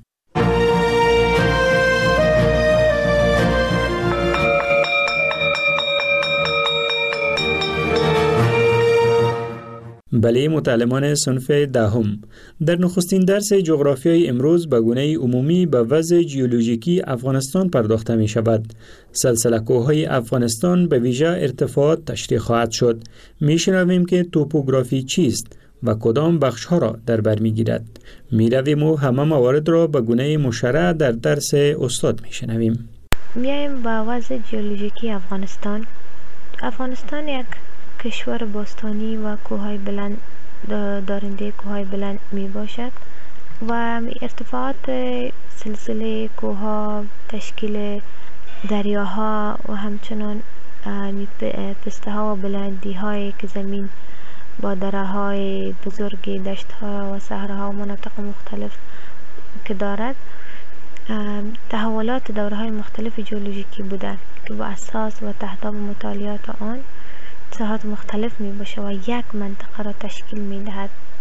بله متعلمان صنف 10ام، در نخستین درس جغرافیای امروز به گونه عمومی به وضع ژئولوژیکی افغانستان پرداخته می شود. سلسله کوههای افغانستان به ویژه ارتفاعات تشریح خواهد شد. می شنویم که توپوگرافی چیست و کدام بخش‌ها را در بر می‌گیرد. می‌رویم و همه موارد را به گونه مشرع در درس استاد می‌شنویم. میایم با وضع ژئولوژیکی افغانستان. افغانستان یک کشور باستانی و کوههای بلند دارنده کوههای بلند می باشد و ارتفاعات سلسله کوهها، تشکیل دریاها و همچنان پسته ها و بلندی هایی که زمین با دره های بزرگ، دشت ها و صحراها و مناطق مختلف که دارد، تحولات دوره های مختلف ژئولوژیکی بوده که با اساس و تحت مطالعات آن ساحات مختلف می باشه و یک منطقه را تشکیل می دهد.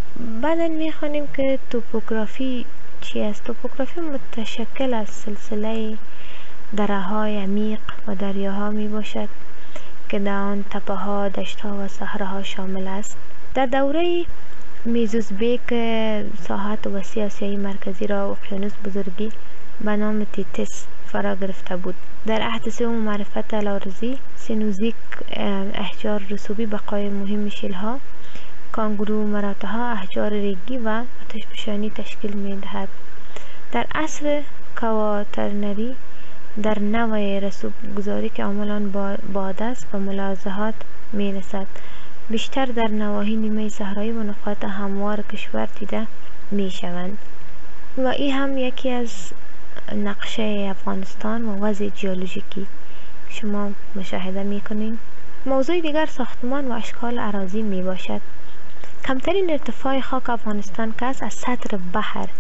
بعدا میخوانیم که توپوگرافی چی است. توپوگرافی متشکل از سلسله دره‌های عمیق و دریاها می باشد که در آن تپه‌ها، دشت‌ها و صحراها شامل است. در دوره میزوزبیک ساحت وسیع آسیای مرکزی را اقیانوس بزرگی به نام تیتس فرا گرفته بود. در عهد سوم معرفت الارزی سینوزیک احجار رسوبی بقای مهم شیل‌ها، کانگورو مراتها، احجار ریگی و آتشفشانی تشکیل می دهد. در عصر کواترنری در نوع رسوب گذاری که عملاً باد است و ملاحظات می رسد، بیشتر در نواحی نیمه صحرایی و نقاط هموار کشور دیده می شوند و این هم یکی از نقشه افغانستان و وضع جیولوژیکی شما مشاهده می کنید. موضوع دیگر ساختمان و اشکال اراضی می باشد. کمترین ارتفاع خاک افغانستان که از سطح بحر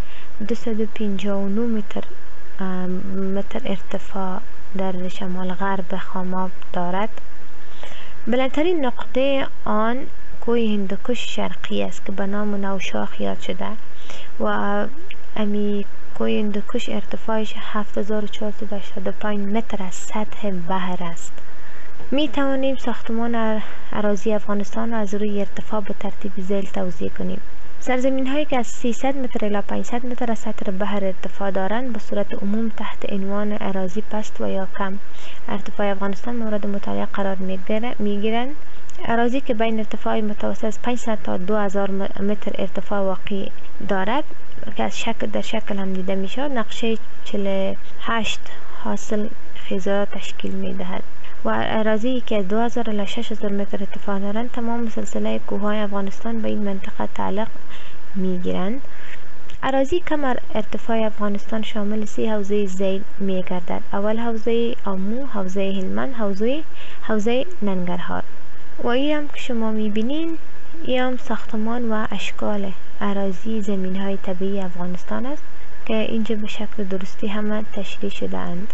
259 متر ارتفاع در شمال غرب خاماب دارد. بلندترین نقطه آن کوه هندوکش شرقی است که به نام نوشاخ یاد شده و امی کوه هندوکش ارتفاعش 7485 متر از سطح بحر است. می توانیم ساختمان اراضی افغانستان را از روی ارتفاع به ترتیب ذیل توضیح کنیم. سرزمین هایی که از 300 متر الی 500 متر از سطح بحر ارتفاع دارند به صورت عموم تحت عنوان اراضی پست و یا کم ارتفاع افغانستان مورد مطالعه قرار می گیرند. اراضی که بین ارتفاع متوسط از 500 تا 2000 متر ارتفاع واقع دارد که از در شکل هم دیده می شود، نقشه 48 حاصل خیزا تشکیل می دهد و اراضی که از 2000 الی 6000 متر ارتفاع دارند تمام سلسله کوههای افغانستان به این منطقه تعلق می گیرند. اراضی کم ارتفاع افغانستان شامل 3 حوزه ذیل می گردد. اول حوزه آمو، حوزه هلمند، حوزه ننگرهار. و این هم که شما می بینین این هم ساختمان و اشکال اراضی زمین های طبیعی افغانستان است که اینجا به شکل درستی همه تشریح شده اند.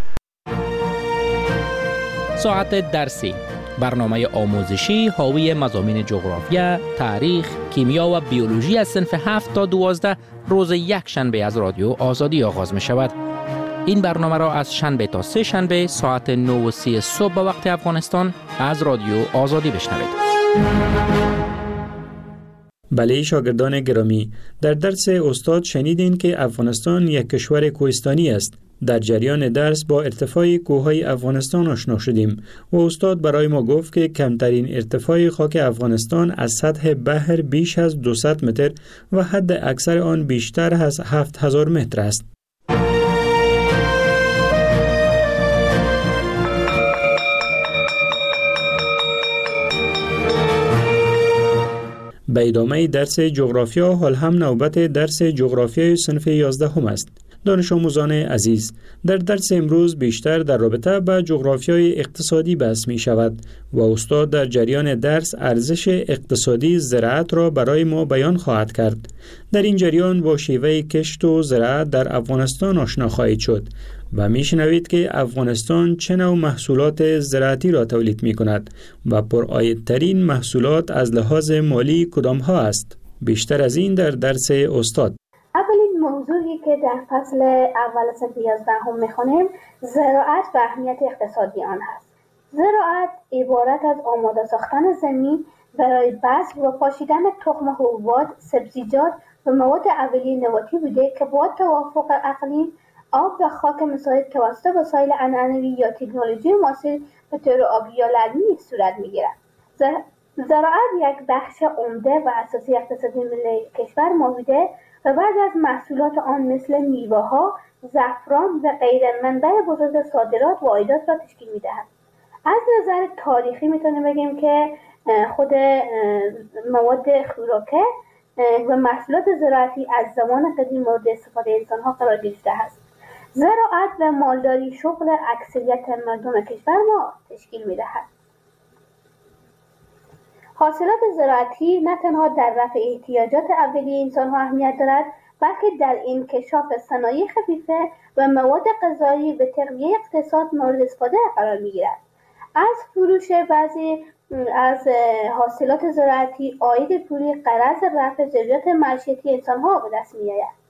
ساعت درسی، برنامه آموزشی حاوی مضامین جغرافیا، تاریخ، کیمیا و بیولوژی از صنف 7 تا 12 روز یک شنبه از رادیو آزادی آغاز می شود. این برنامه را از شنبه تا سه شنبه ساعت 9:30 صبح به وقت افغانستان از رادیو آزادی بشنوید. بله شاگردان گرامی، در درس استاد شنیدین که افغانستان یک کشور کوهستانی است. در جریان درس با ارتفاع کوههای افغانستان آشنا شدیم و استاد برای ما گفت که کمترین ارتفاع خاک افغانستان از سطح بحر بیش از 200 متر و حد اکثر آن بیشتر از 7000 متر است. به ادامه درس جغرافیا حال هم نوبت درس جغرافیای صنف 11 هم است. دانش آموزان عزیز، در درس امروز بیشتر در رابطه با جغرافیای اقتصادی بحث می شود و استاد در جریان درس ارزش اقتصادی زراعت را برای ما بیان خواهد کرد. در این جریان با شیوه کشت و زراعت در افغانستان آشنا خواهید شد و می شنوید که افغانستان چه نوع محصولات زراعتی را تولید می کند و پرعایدترین محصولات از لحاظ مالی کدام ها است. بیشتر از این در درس استاد. اولین موضوعی که در فصل اول صنف 11 هم میخونیم زراعت و اهمیت اقتصادی آن هست. زراعت عبارت از آماده ساختن زمین برای بذر و پاشیدن تخم حبوبات، سبزیجات و مواد اولیه نباتی بوده که با توافق اقلیم، آب و خاک مساعد توسط وسایل عنعنوی یا تکنولوژی معاصر به طور آبی یا لرمی صورت میگیرد. زراعت یک بخش عمده و اساسی اقتصادی ملی کشور موجوده و بعد از محصولات آن مثل میوه‌ها، زعفران و غیره منبع بزرگ صادرات و عایدات را تشکیل می‌دهد. از نظر تاریخی میتونیم بگیم که خود مواد خوراکه و محصولات زراعتی از زمان قدیم مورد استفاده انسان‌ها قرار گرفته است. زراعت و مالداری شغل اکثریت مردم کشور ما تشکیل می‌دهد. حاصلات زراعتی نه تنها در رفع احتیاجات اولیه انسان‌ها اهمیت دارد، بلکه در انکشاف صنایع خفیفه و مواد غذایی به تقویت اقتصاد مورد استفاده قرار می‌گیرد. از فروش بعضی از حاصلات زراعتی عاید پولی غرض رفع ضروریات معیشتی انسان‌ها به دست می‌آید.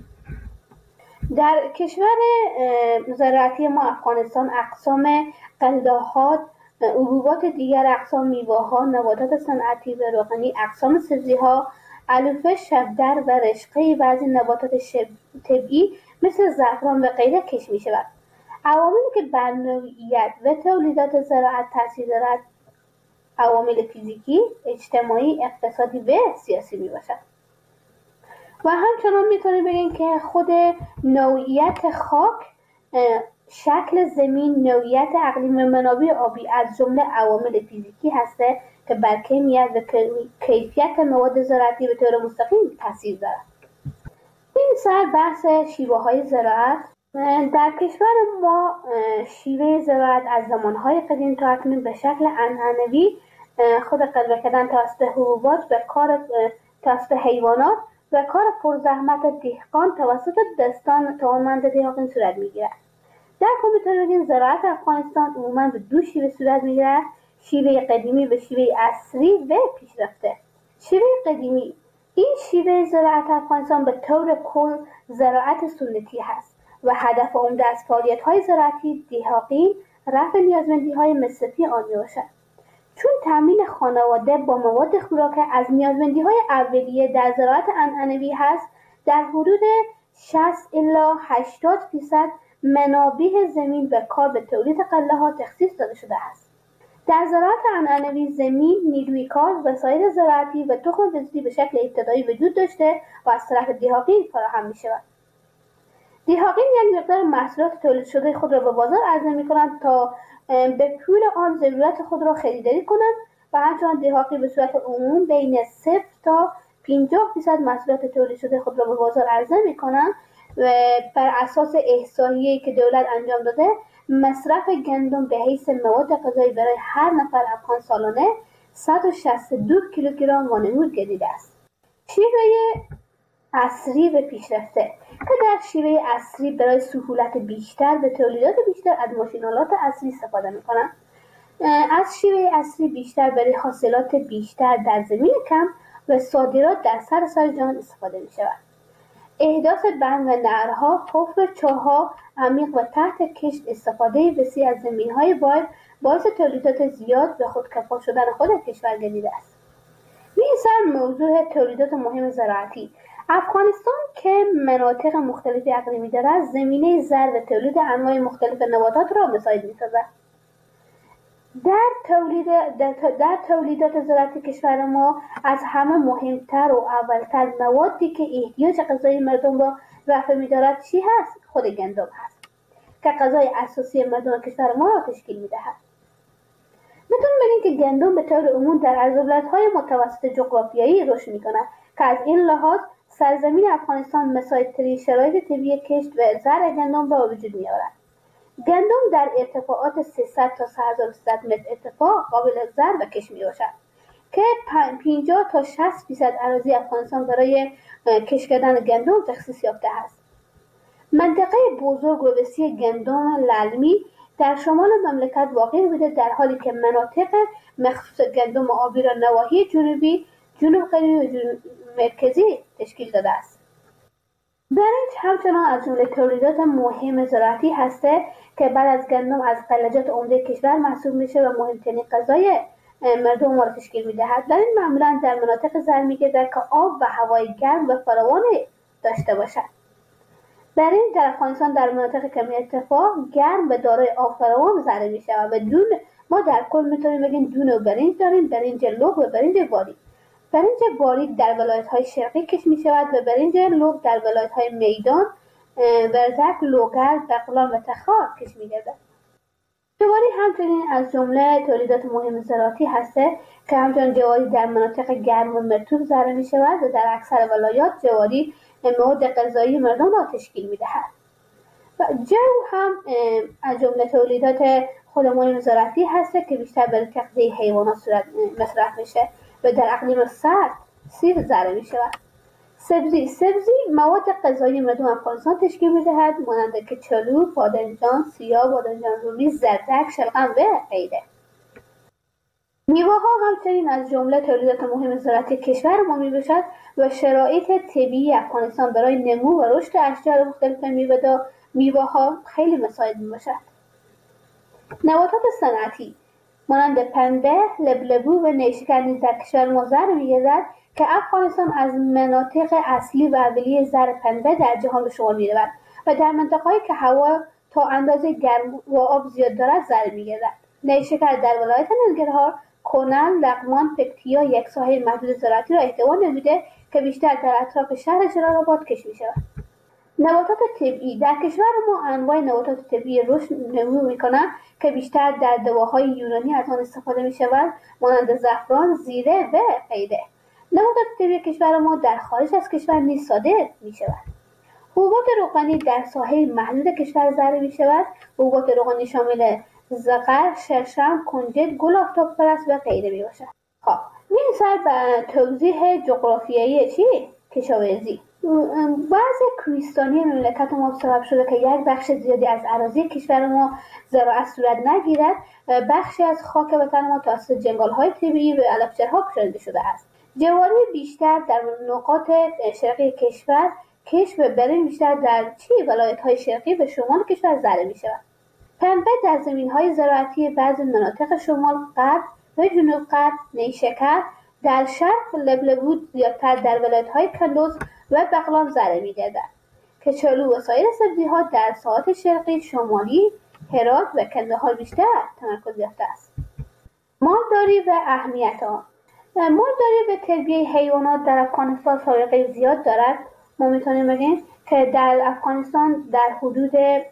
در کشور زراعتی ما افغانستان اقسام غله‌ها، حبوبات دیگر، اقسام میوه‌ها، نباتات صنعتی و روغنی، اقسام سبزی‌ها، علوفه، شبدر و رشقه بعضی نباتات طبیعی مثل زعفران و غیره کشت می‌شود. عواملی که بر نوعیت و تولیدات زراعت تاثیر دارد عوامل فیزیکی، اجتماعی، اقتصادی و سیاسی میباشد. و همچنان میتونیم بگیم که خود نوعیت خاک، شکل زمین، نوعیت اقلیم و منابع آبی از جمله عوامل فیزیکی هسته که بر کیفیت و کیفیت مواد زراعتی به طور مستقیم تاثیر دارد. این سر بحث شیوه های زراعت. در کشور ما شیوه زراعت از زمانهای قدیم تا اکنون به شکل عنعنوی خود قلبه کردن توسط حبوبات و کار توسط حیوانات و کار پرزحمت دهقان توسط دستان توانمند دهقان صورت میگیرد. در کل میتونیم بگیم زراعت افغانستان عموما به دو شیوه صورت میگیرد: شیوه قدیمی و شیوه عصری و پیشرفته. شیوه قدیمی، این شیوه زراعت افغانستان به طور کل زراعت سنتی هست و هدف عمده از فعالیت‌های زراعتی دهقانی رفع نیازمندی‌های مصرفی آن میباشد، چون تامین خانواده با مواد خوراک از نیازمندی‌های اولیه در زراعت عنعنوی هست. در حدود 60 الی 80% منابع زمین و کار به تولید غله‌ها تخصیص داده شده است. در زراعت عنعنوی زمین، نیروی کار، وسایل زراعتی و تخم بذری به شکل ابتدایی وجود داشته و از طرف دهقان فراهم می‌شود. دهقان یک مقدار محصولات تولید شده خود را به بازار عرضه می‌کنند تا به پول آن ضرورت خود را خریداری کنند و همچنان دهقان به صورت عموم بین 0 تا 50% محصولات تولید شده خود را به بازار عرضه می‌کنند و بر اساس احصایه‌ای که دولت انجام داده مصرف گندم به حیث مواد غذایی برای هر نفر افغان سالانه 162 کیلوگرم وانمود گردیده است. شیوه عصری و پیشرفته که در شیوه عصری برای سهولت بیشتر به تولیدات بیشتر از ماشین‌آلات عصری استفاده می‌کنند. از شیوه عصری بیشتر برای حاصلات بیشتر در زمین کم و صادرات در سراسر جهان استفاده می‌شود. احداث بند و نهرها، حفر چاه‌ها عمیق و تحت کشت، استفاده وسیع از زمین‌های بایر باعث تولیدات زیاد و خودکفا شدن خود کشور گردیده است. این سر موضوع تولیدات مهم زراعتی. افغانستان که مناطق مختلف اقلیمی دارد، زمینه زر و تولید انواع مختلف نباتات را مساعد می‌سازد. در تولیدات زراعتی کشور ما از همه مهمتر و اولتر موادی که احتیاج غذایی مردم را رفع می‌دارد چی هست؟ خود گندم هست که غذای اساسی مردم کشور ما را تشکیل می‌دهد. میتونیم بگیم که گندم به طور عموم در عرض‌البلدهای متوسط جغرافیایی رشد می‌کند که از این لحاظ سرزمین افغانستان مساعدترین شرایط طبیعی کشت و زرع گندم را وجود می‌آورد. گندم در ارتفاعات 300 تا 3300 متر ارتفاع قابل زرع و کشت می‌باشد که 50 تا 60% اراضی افغانستان برای کشت کردن گندم تخصیص یافته است. منطقه بزرگ و وسیع گندم للمی در شمال مملکت واقع بوده، در حالی که مناطق مخصوص گندم آبی را نواحی جنوبی، جنوب غربی و جنوب مرکزی تشکیل داده است. برنج همچنان از جمله تولیدات مهم زراعتی هسته که بعد از گندم از غلجات عمده کشور محسوب میشه و مهمترین غذای مردم ما را تشکیل میدهد. در این معمولا در مناطق زرع میگردد که آب و هوای گرم و فراوان داشته باشد. برنج در افغانستان در مناطق کمی ارتفاع گرم و دارای آب فراوان زرع میشود و ما در کل میتونیم بگیم دو نوع برنج داریم: برنج لوگ و برنج باریک. برنج باریک در ولایت‌های شرقی کشت می‌شود و برنج لوگ در ولایت‌های میدان، ورزک، لوگر، بغلان و تخار کشت می‌گردد. جواری همچنین از جمله تولیدات مهم زراعتی هسته که همچنین جواری در مناطق گرم و مرطوب زرع می‌شود و در اکثر ولایات جواری مواد غذایی مردم را تشکیل می‌دهد. و جو هم از جمله تولیدات خود مهم زراعتی هسته که بیشتر برای تغذیه حیوانات مصرف میشه و در اقلیم سرد سیب زرع می شود. سبزی مواد غذایی مردم افغانستان تشکیل می دهد، مانند کچالو، بادمجان سیاه، بادمجان رومی، زردک، شلغم و غیره. میوه‌ها همچنین از جمله تولیدات مهم زراعتی کشور ما میباشد و شرایط طبیعی افغانستان برای نمو و رشد اشجار مختلف میوه‌ها خیلی مساعد میباشد. نباتات صنعتی مانند پنبه، لبلبو و نیشکر نیز در کشور ما زرع می‌گردد که افغانستان از مناطق اصلی و اولیه زرع پنبه در جهان به شمار می‌رود و در مناطق‌هایی که هوا تا اندازه گرم و آب زیاد دارد زرع می‌گردد. نیشکر در ولایت ننگرهار، کنل، لغمان، پکتیا یک ساحه محدود زراعتی را احتوا نموده که بیشتر در اطراف شهر جلال‌آباد کشت می‌شود. نباتات طبیعی در کشور ما انواع نباتات طبیعی رشد نمو می‌کنند که بیشتر در دواهای یونانی از آن استفاده می‌شود مانند زعفران، زیره و غیره. نباتات طبیعی کشور ما در خارج از کشور نیز صادر می‌شود. حبوبات روغنی در ساحه محدود کشور زرع می‌شود. حبوبات روغنی شامل زغر، شرشم، کنجد، گل آفتاب پرست و غیره میباشد. خب میرسد به توضیح جغرافیایی کشاورزی. وضع کوهستانی مملکت ما سبب شده که یک بخش زیادی از اراضی کشور ما زراعت صورت نگیرد. بخشی از خاک وطن ما توسط جنگل‌های طبیعی و علفچرها پوشانده شده است. جواری بیشتر در نقاط شرقی کشور، کشت و برنج بیشتر در ولایت‌های شرقی و شمال کشور زرع می‌شود. پنبه در زمین‌های زراعتی بعضی مناطق شمال غرب و جنوب غرب، نیشکر در شرق، لبلبو زیادتر در ولایت‌های کندوز و بغلان زرع می‌گردد. کچالو و سایر سبزی‌ها در ساحات شرقی، شمالی، هرات و کندهار بیشتر تمرکز یافته است. مالداری و اهمیت آن. مالداری و تربیت حیوانات در افغانستان سابقه زیاد دارد. ما می‌تونیم بگیم که در افغانستان در حدود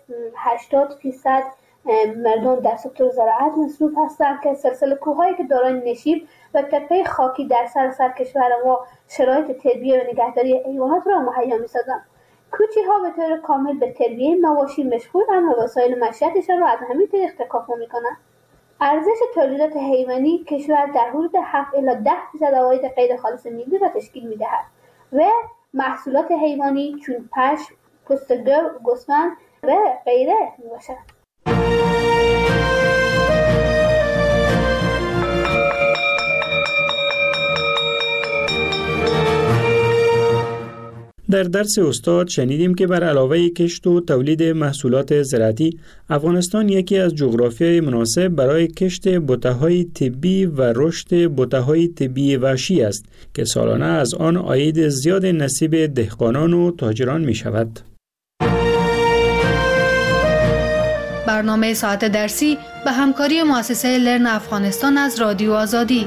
80% مردم در سکتور زراعت مصروف هستند که سلسله کوه‌هایی که دارای نشیب و تپه خاکی در سراسر کشور ما شرایط تربیت و نگهداری حیوانات را مهیا می‌سازند. کوچی‌ها به طور کامل به تربیت مواشی مشغولند و وسایل معیشتشان را از همین طریق تکافؤ می‌کنند. ارزش تولیدات حیوانی کشور در حدود 7 الی 10% عواید غیر خالص ملی را تشکیل می‌دهد و محصولات حیوانی چون پشم، پوست گوسفند و غیره میباشد. در درس استاد شنیدیم که بر علاوه کشت و تولید محصولات زراعتی، افغانستان یکی از جغرافیای مناسب برای کشت بوته‌های طبی و رشد بوته‌های طبی وحشی است که سالانه از آن عاید زیاد نصیب دهقانان و تاجران می شود. برنامه ساعت درسی به همکاری مؤسسه لرن افغانستان از رادیو آزادی.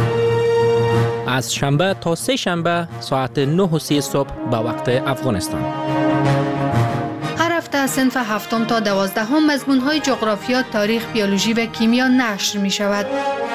از شنبه تا سه شنبه ساعت 9:30 صبح به وقت افغانستان. هر هفته از صنف 7 تا 12 مضمون‌های جغرافیا، تاریخ، بیولوژی و کیمیا نشر می شود.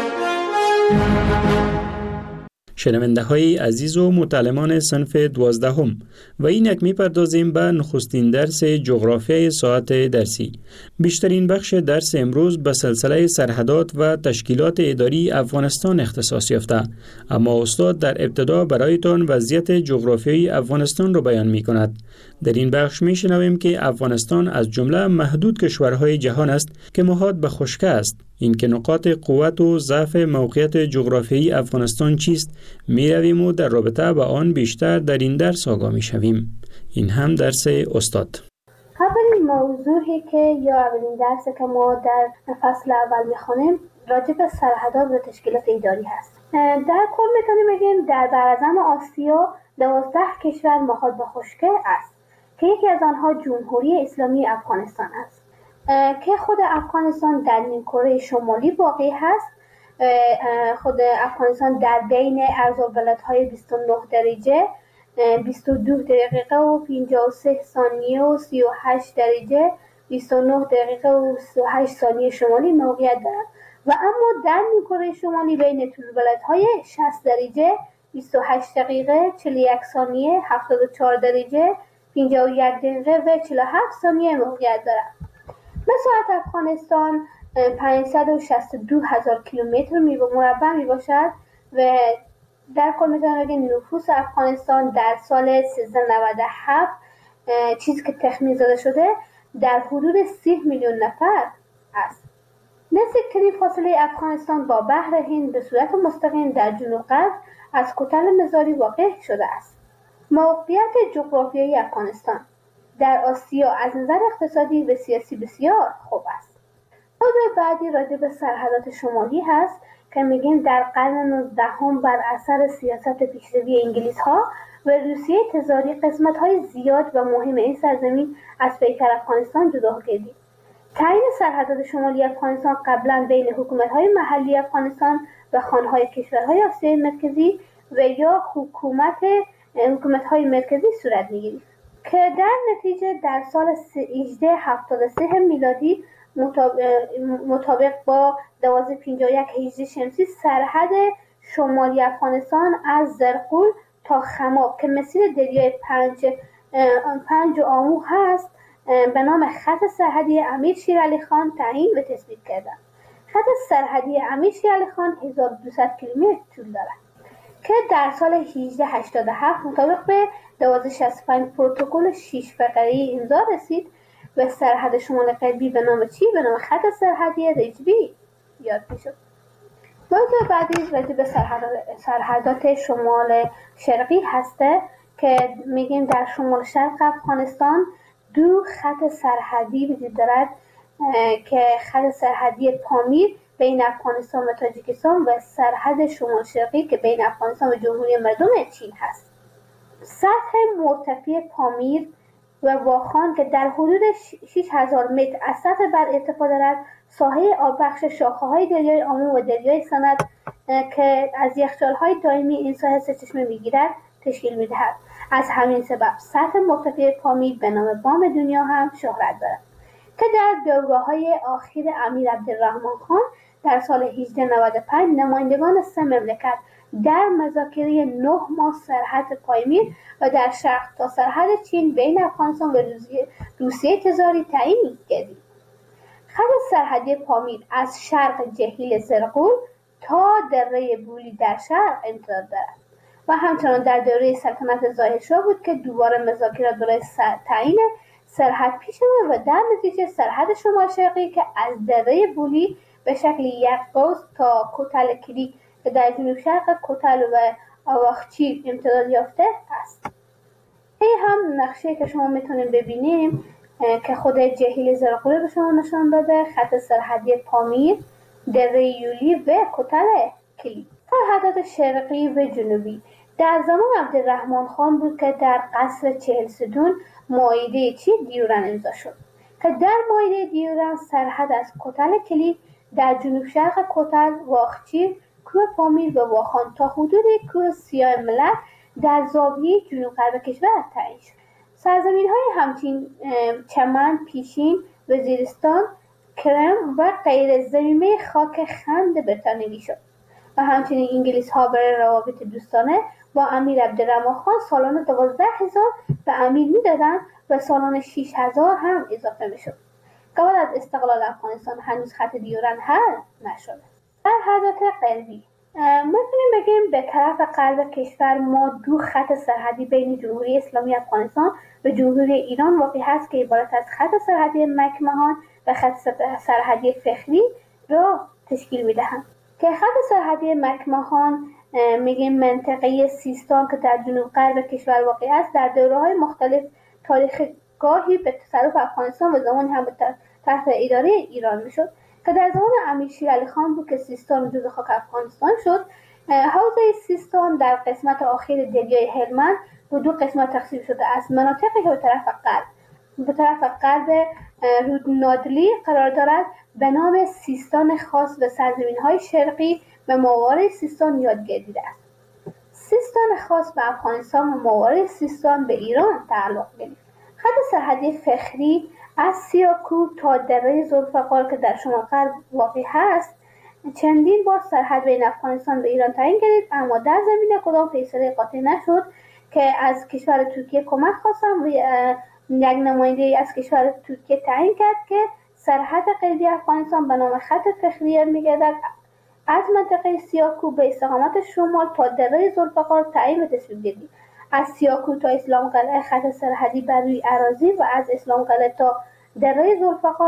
شنونده های عزیز و متعلمان صنف 12 و اینک می پردازیم به نخستین درس جغرافیای ساعت درسی. بیشترین بخش درس امروز به سلسله سرحدات و تشکیلات اداری افغانستان اختصاص یافته، اما استاد در ابتدا برایتان وضعیت جغرافیایی افغانستان را بیان می کند. در این بخش می شنویم که افغانستان از جمله محدود کشورهای جهان است که محاط به خشکی است. این که نقاط قوت و ضعف موقعیت جغرافیایی افغانستان چیست می رویم و در رابطه با آن بیشتر در این درس آگاه می شویم. این هم درس استاد. اولین موضوعی که یا اولین درسی که ما در فصل اول می خوانیم راجع به سرحدات و تشکیلات اداری هست. در کل میتونیم بگیم در براعظم آسیا 12 کشور محاط به خشکی است که یکی از آنها جمهوری اسلامی افغانستان است که خود افغانستان در نیمکره شمالی واقع هست. خود افغانستان در بین عرض و بلدهای 29 درجه 22 دقیقه و 53 ثانیه و 38 درجه 29 دقیقه و 38 ثانیه شمالی موقعیت دارد و اما در نیمکره شمالی بین طول بلدهای 60 درجه 28 دقیقه 41 ثانیه 74 درجه 51 دقیقه و 47 ثانیه موقعیت دارد. مساحت افغانستان 562,000 کیلومتر مربع می باشد و در کل میتونم بگیم نفوس افغانستان در سال 1397 چیزی که تخمین زده شده در حدود 30 میلیون نفر است. نصف کیلومتر فاصله افغانستان با بحر هند به صورت مستقیم در جنوب غرب از کتل مزاری واقع شده است. موقعیت جغرافیایی افغانستان در آسیا از نظر اقتصادی و سیاسی بسیار خوب است. موضوع بعدی راجع به سرحدات شمالی هست که میگیم در قرن 19 بر اثر سیاست پیشروی انگلیس ها و روسیه تزاری قسمت های زیاد و مهم این سرزمین از پیکر افغانستان جدا گردید. تعیین سرحدات شمالی افغانستان قبلا بین حکومت های محلی افغانستان و خانهای کشورهای آسیای مرکزی و یا حکومت های مرکزی صورت میگیرید که در نتیجه در سال 1873 میلادی مطابق با 1251 هجری شمسی سرحد شمالی افغانستان از زرقول تا خماب که مسیر دریای پنج آمو هست به نام خط سرحدی امیر شیر علی خان تعیین و تثبیت کردند. خط سرحدی امیر شیر علی خان 1200 کیلومتر طول دارد که در سال 1887 مطابق به 1265 پروتکل 6 فقره‌ای امضا رسید و سرحد شمال غربی به نام چی؟ به نام خط سرحدی رجبی یاد میشد. موضوع بعدی راجع به سرحدات شمال شرقی هسته که میگیم در شمال شرق افغانستان دو خط سرحدی وجود دارد که خط سرحدی پامیر بین افغانستان و تاجیکستان و سرحد شمال شرقی که بین افغانستان و جمهوری مردم چین هست. سطح مرتفع پامیر و واخان که در حدود 6000 متر از سطح بر ارتفاع دارد، ساحه آببخش شاخه‌های دریای آمو و دریای سند که از یخچال‌های دائمی این ساحه سرچشمه می‌گیرد تشکیل می‌دهد. از همین سبب سطح مرتفع پامیر به نام بام دنیا هم شهرت دارد که در دوره‌های اخیر امیر عبدالرحمن خان در سال 1895 نمایندگان سه مملکت در مذاکره 9 ماه سرحد پامیر و در شرق تا سرحد چین بین افغانستان و روسیه تزاری تعیین گردید. خط سرحدی پامیر از شرق جهیل زرقول تا دره بولی در شرق امتداد دارد و همچنان در دوره سلطنت ظاهرشاه بود که دوباره مذاکرات برای تعیین سرحد پیش آمد و در نتیجه سرحد شمال شرقی که از دره بولی به شکل یک قوس تا کتل کلی که در جنوب شرق کتل و آواخچی امتداد یافته است. این هم نقشه که شما میتونید ببینیم که خود جهیل زرقول به شما نشان داده، خط سرحدی پامیر، دره یولی و کتل کلی. سرحدات شرقی و جنوبی در زمان عبدالرحمن خان بود که در قصر چهلستون معاهده دیورن امضا شد که در معاهده دیورن سرحد از کتل کلی در جنوب شرق کتل، واخچی، کوه پامیر و واخان تا حدود کوه سیاه ملت در زاویه جنوب غرب کشور تعیین شد. سرزمین‌های همچین چمن، پیشین، وزیرستان، کرم و غیره ضمیمه خاک خند بریتانیایی شد و همچنین انگلیس‌ها برای روابط دوستانه با امیر عبدالرحمن خان سالانه 12,000 به امیر میدادند و سالانه 6,000 هم اضافه میشد. قبل از استقلال افغانستان هنوز خط دیورن حل نشده. سرحدات غربی میتونیم بگیم به طرف غرب کشور ما دو خط سرحدی بین جمهوری اسلامی افغانستان و جمهوری ایران واقع هست که عبارت از خط سرحدی مکمهان و خط سرحدی فخری را تشکیل میدهند که خط سرحدی مکمهان میگیم منطقه سیستان که در جنوب غرب کشور واقع است در دوره‌های مختلف تاریخ گاهی به تصرف افغانستان و زمانی هم تحت اداره ایران میشد که در زمان امیر شیر علی خان بود که سیستان جزو خاک افغانستان شد. حوزه سیستان در قسمت آخر دریای هلمند به دو قسمت تقسیم شده است. مناطقی که به طرف غرب رودنادلی قرار دارد به نام سیستان خاص و سرزمین‌های شرقی و ماورای سیستان یاد گردیده است. سیستان خاص به افغانستان و ماورای سیستان به ایران تعلق گرفت. خط سرحدی فخری از سیاکو تا دره ذوالفقار که در شمال غرب واقع هست چندین بار سرحد بین افغانستان و ایران تعیین گردید، اما در زمینه کدام فیصله قاطع نشد که از کشور ترکیه کمک خواستم و یک نماینده از کشور ترکیه تعیین کرد که سرحد غربی افغانستان به نام خط فخری میگردد از منطقه سیاکو به استقامت شمال تا دره ذوالفقار تعیین و تصویب گردید. از سیاکو تا اسلام قلعه خط سرحدی بر روی اراضی و از اسلام قلعه تا دره ذوالفقار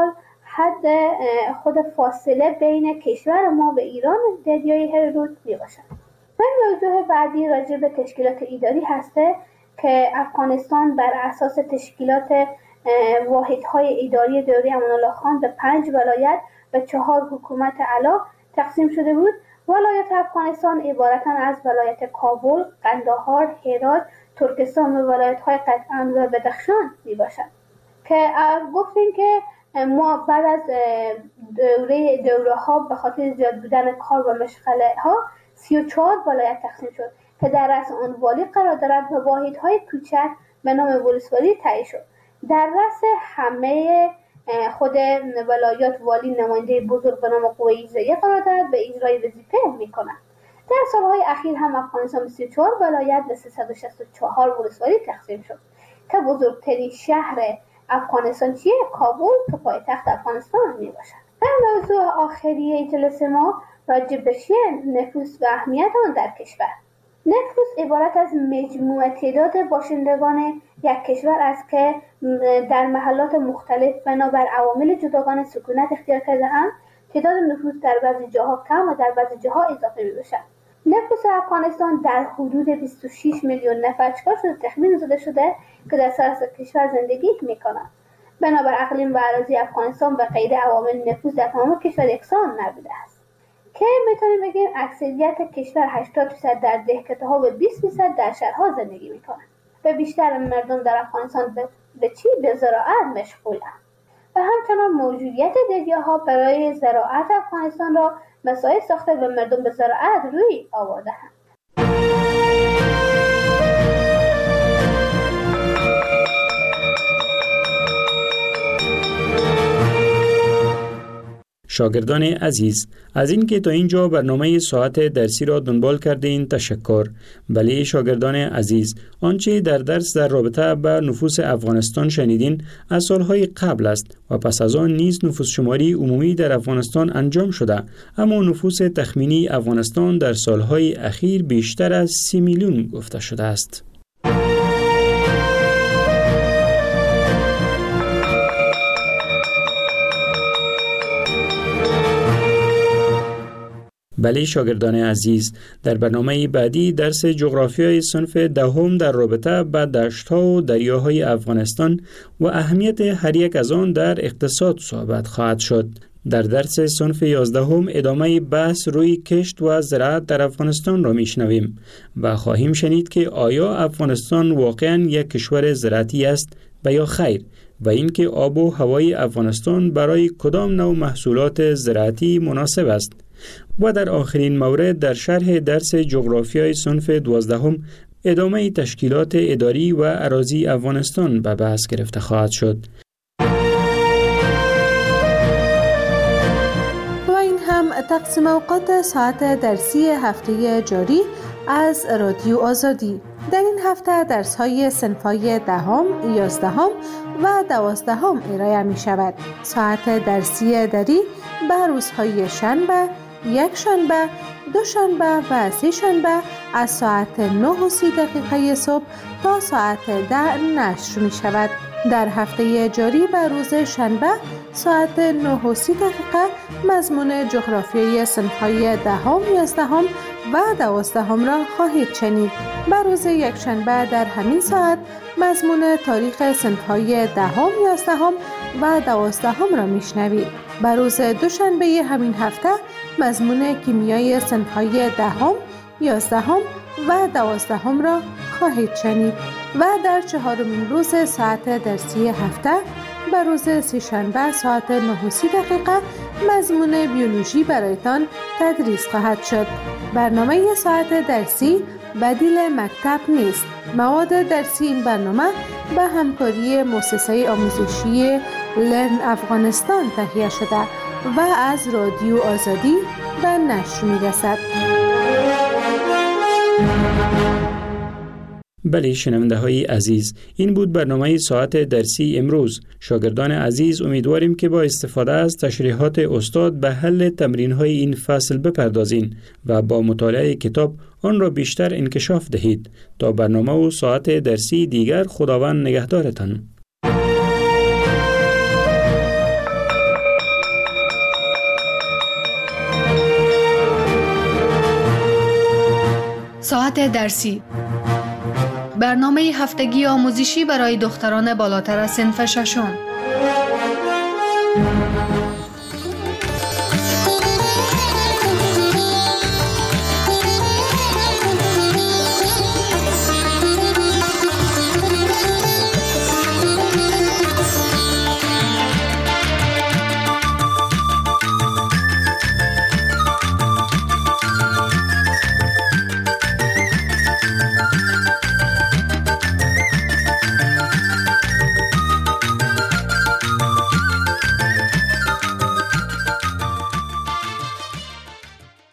حد خود فاصله بین کشور ما و ایران دریای هرمز می باشد. و موضوع بعدی راجع به تشکیلات اداری هسته که افغانستان بر اساس تشکیلات واحدهای اداری دوره امان الله خان به 5 ولایت و 4 حکومت اعلی تقسیم شده بود. ولایت افغانستان عبارتند از ولایت کابل، قندهار، هرات، ترکستان و ولایت‌های قطعان و بدخشان می باشد که گفتیم که ما بعد از دوره ها به خاطر زیاد بودن کار و مشغله ها 34 ولایت تقسیم شد که در رأس آن والی قرار دارد و واحدهای کوچک به نام ولسوالی تعیین شد. در رأس همه خود ولایات والی نماینده بزرگ به نام قوه اجرایی قرار دارد و اجرای وظیفه می‌کند. در سالهای اخیر هم افغانستان 34 ولایت و 364 ولسوالی تقسیم شد که بزرگترین شهر افغانستان چیه؟ کابل که پایتخت افغانستان میباشد. در موضوع آخری جلسه ما راجع به نفوس و اهمیت آن در کشور. نفوس عبارت از مجموع تعداد باشندگان یک کشور است که در محلات مختلف بنابر عوامل جداگانه سکونت اختیار کرده‌اند. تعداد نفوس در بعضی جاها کم و در بعضی جاها اضافه می‌باشد. نفوس افغانستان در حدود 26 میلیون نفر چکار شده تخمین زده شده که در سراسر کشور زندگی میکنند. بنابر اقلیم و اراضی افغانستان به غیر عوامل نفوس در تمام کشور یکسان نبوده است که میتونیم بگیم اکثریت کشور 80% در دهکده‌ها و 20% در شهرها زندگی میکنند و بیشتر مردم در افغانستان به زراعت مشغولند و همچنان موجودیت دریاها برای زراعت افغانستان را مساعد ساخته و مردم به زراعت روی آورده‌اند. شاگردان عزیز، از اینکه تا اینجا برنامه ساعت درسی را دنبال کردین تشکر. بله شاگردان عزیز، آنچه در درس در رابطه با نفوس افغانستان شنیدین از سالهای قبل است و پس از آن نیز نفوس شماری عمومی در افغانستان انجام شده، اما نفوس تخمینی افغانستان در سالهای اخیر بیشتر از 30 میلیون گفته شده است. بله شاگردان عزیز، در برنامه بعدی درس جغرافیای صنف دهم در رابطه با دشت‌ها و دریاهای افغانستان و اهمیت هر یک از آن در اقتصاد صحبت خواهد شد. در درس صنف 11 ادامه بحث روی کشت و زراعت در افغانستان را میشنویم و خواهیم شنید که آیا افغانستان واقعاً یک کشور زراعتی است و یا خیر، و اینکه آب و هوای افغانستان برای کدام نوع محصولات زراعتی مناسب است. و در آخرین مورد در شرح درس جغرافیای صنف 12 ادامه تشکیلات اداری و اراضی افغانستان به بحث گرفته خواهد شد. و این هم تقسیم اوقات ساعت درسی هفته جاری از رادیو آزادی. در این هفته درس‌های صنف‌های 10، 11 و 12 ارائه می شود. ساعت درسی اداری به روزهای شنبه، یک شنبه، دو شنبه و سه شنبه از ساعت 9:30 صبح تا ساعت 10 نشر می شود. در هفته جاری به روز شنبه ساعت 9:30 مضمون جغرافیای صنف‌های 10، 11 و 12 را خواهید شنید. به روز یک شنبه در همین ساعت مضمون تاریخ صنف‌های 10، 11 و 12 را میشنوید. به روز دوشنبه همین هفته مضمون کیمیای صنف‌های 10، 11 و 12 را خواهید شنید و در 4مین روز ساعت درسی هفته به روز سه‌شنبه ساعت 9:30 مضمون بیولوژی برایتان تدریس خواهد شد. برنامه ساعت درسی بدیل مکتب نیست. مواد درسی این برنامه به همکاری مؤسسه آموزشی لرن افغانستان تهیه شده و از رادیو آزادی به نشر می‌رسد. بله شنونده های عزیز، این بود برنامه ساعت درسی امروز. شاگردان عزیز امیدواریم که با استفاده از تشریحات استاد به حل تمرین های این فصل بپردازین و با مطالعه کتاب آن را بیشتر انکشاف دهید. تا برنامه و ساعت درسی دیگر، خداوند نگهدارتان. ساعت درسی. برنامه هفتگی آموزشی برای دختران بالاتر از صنف ششم.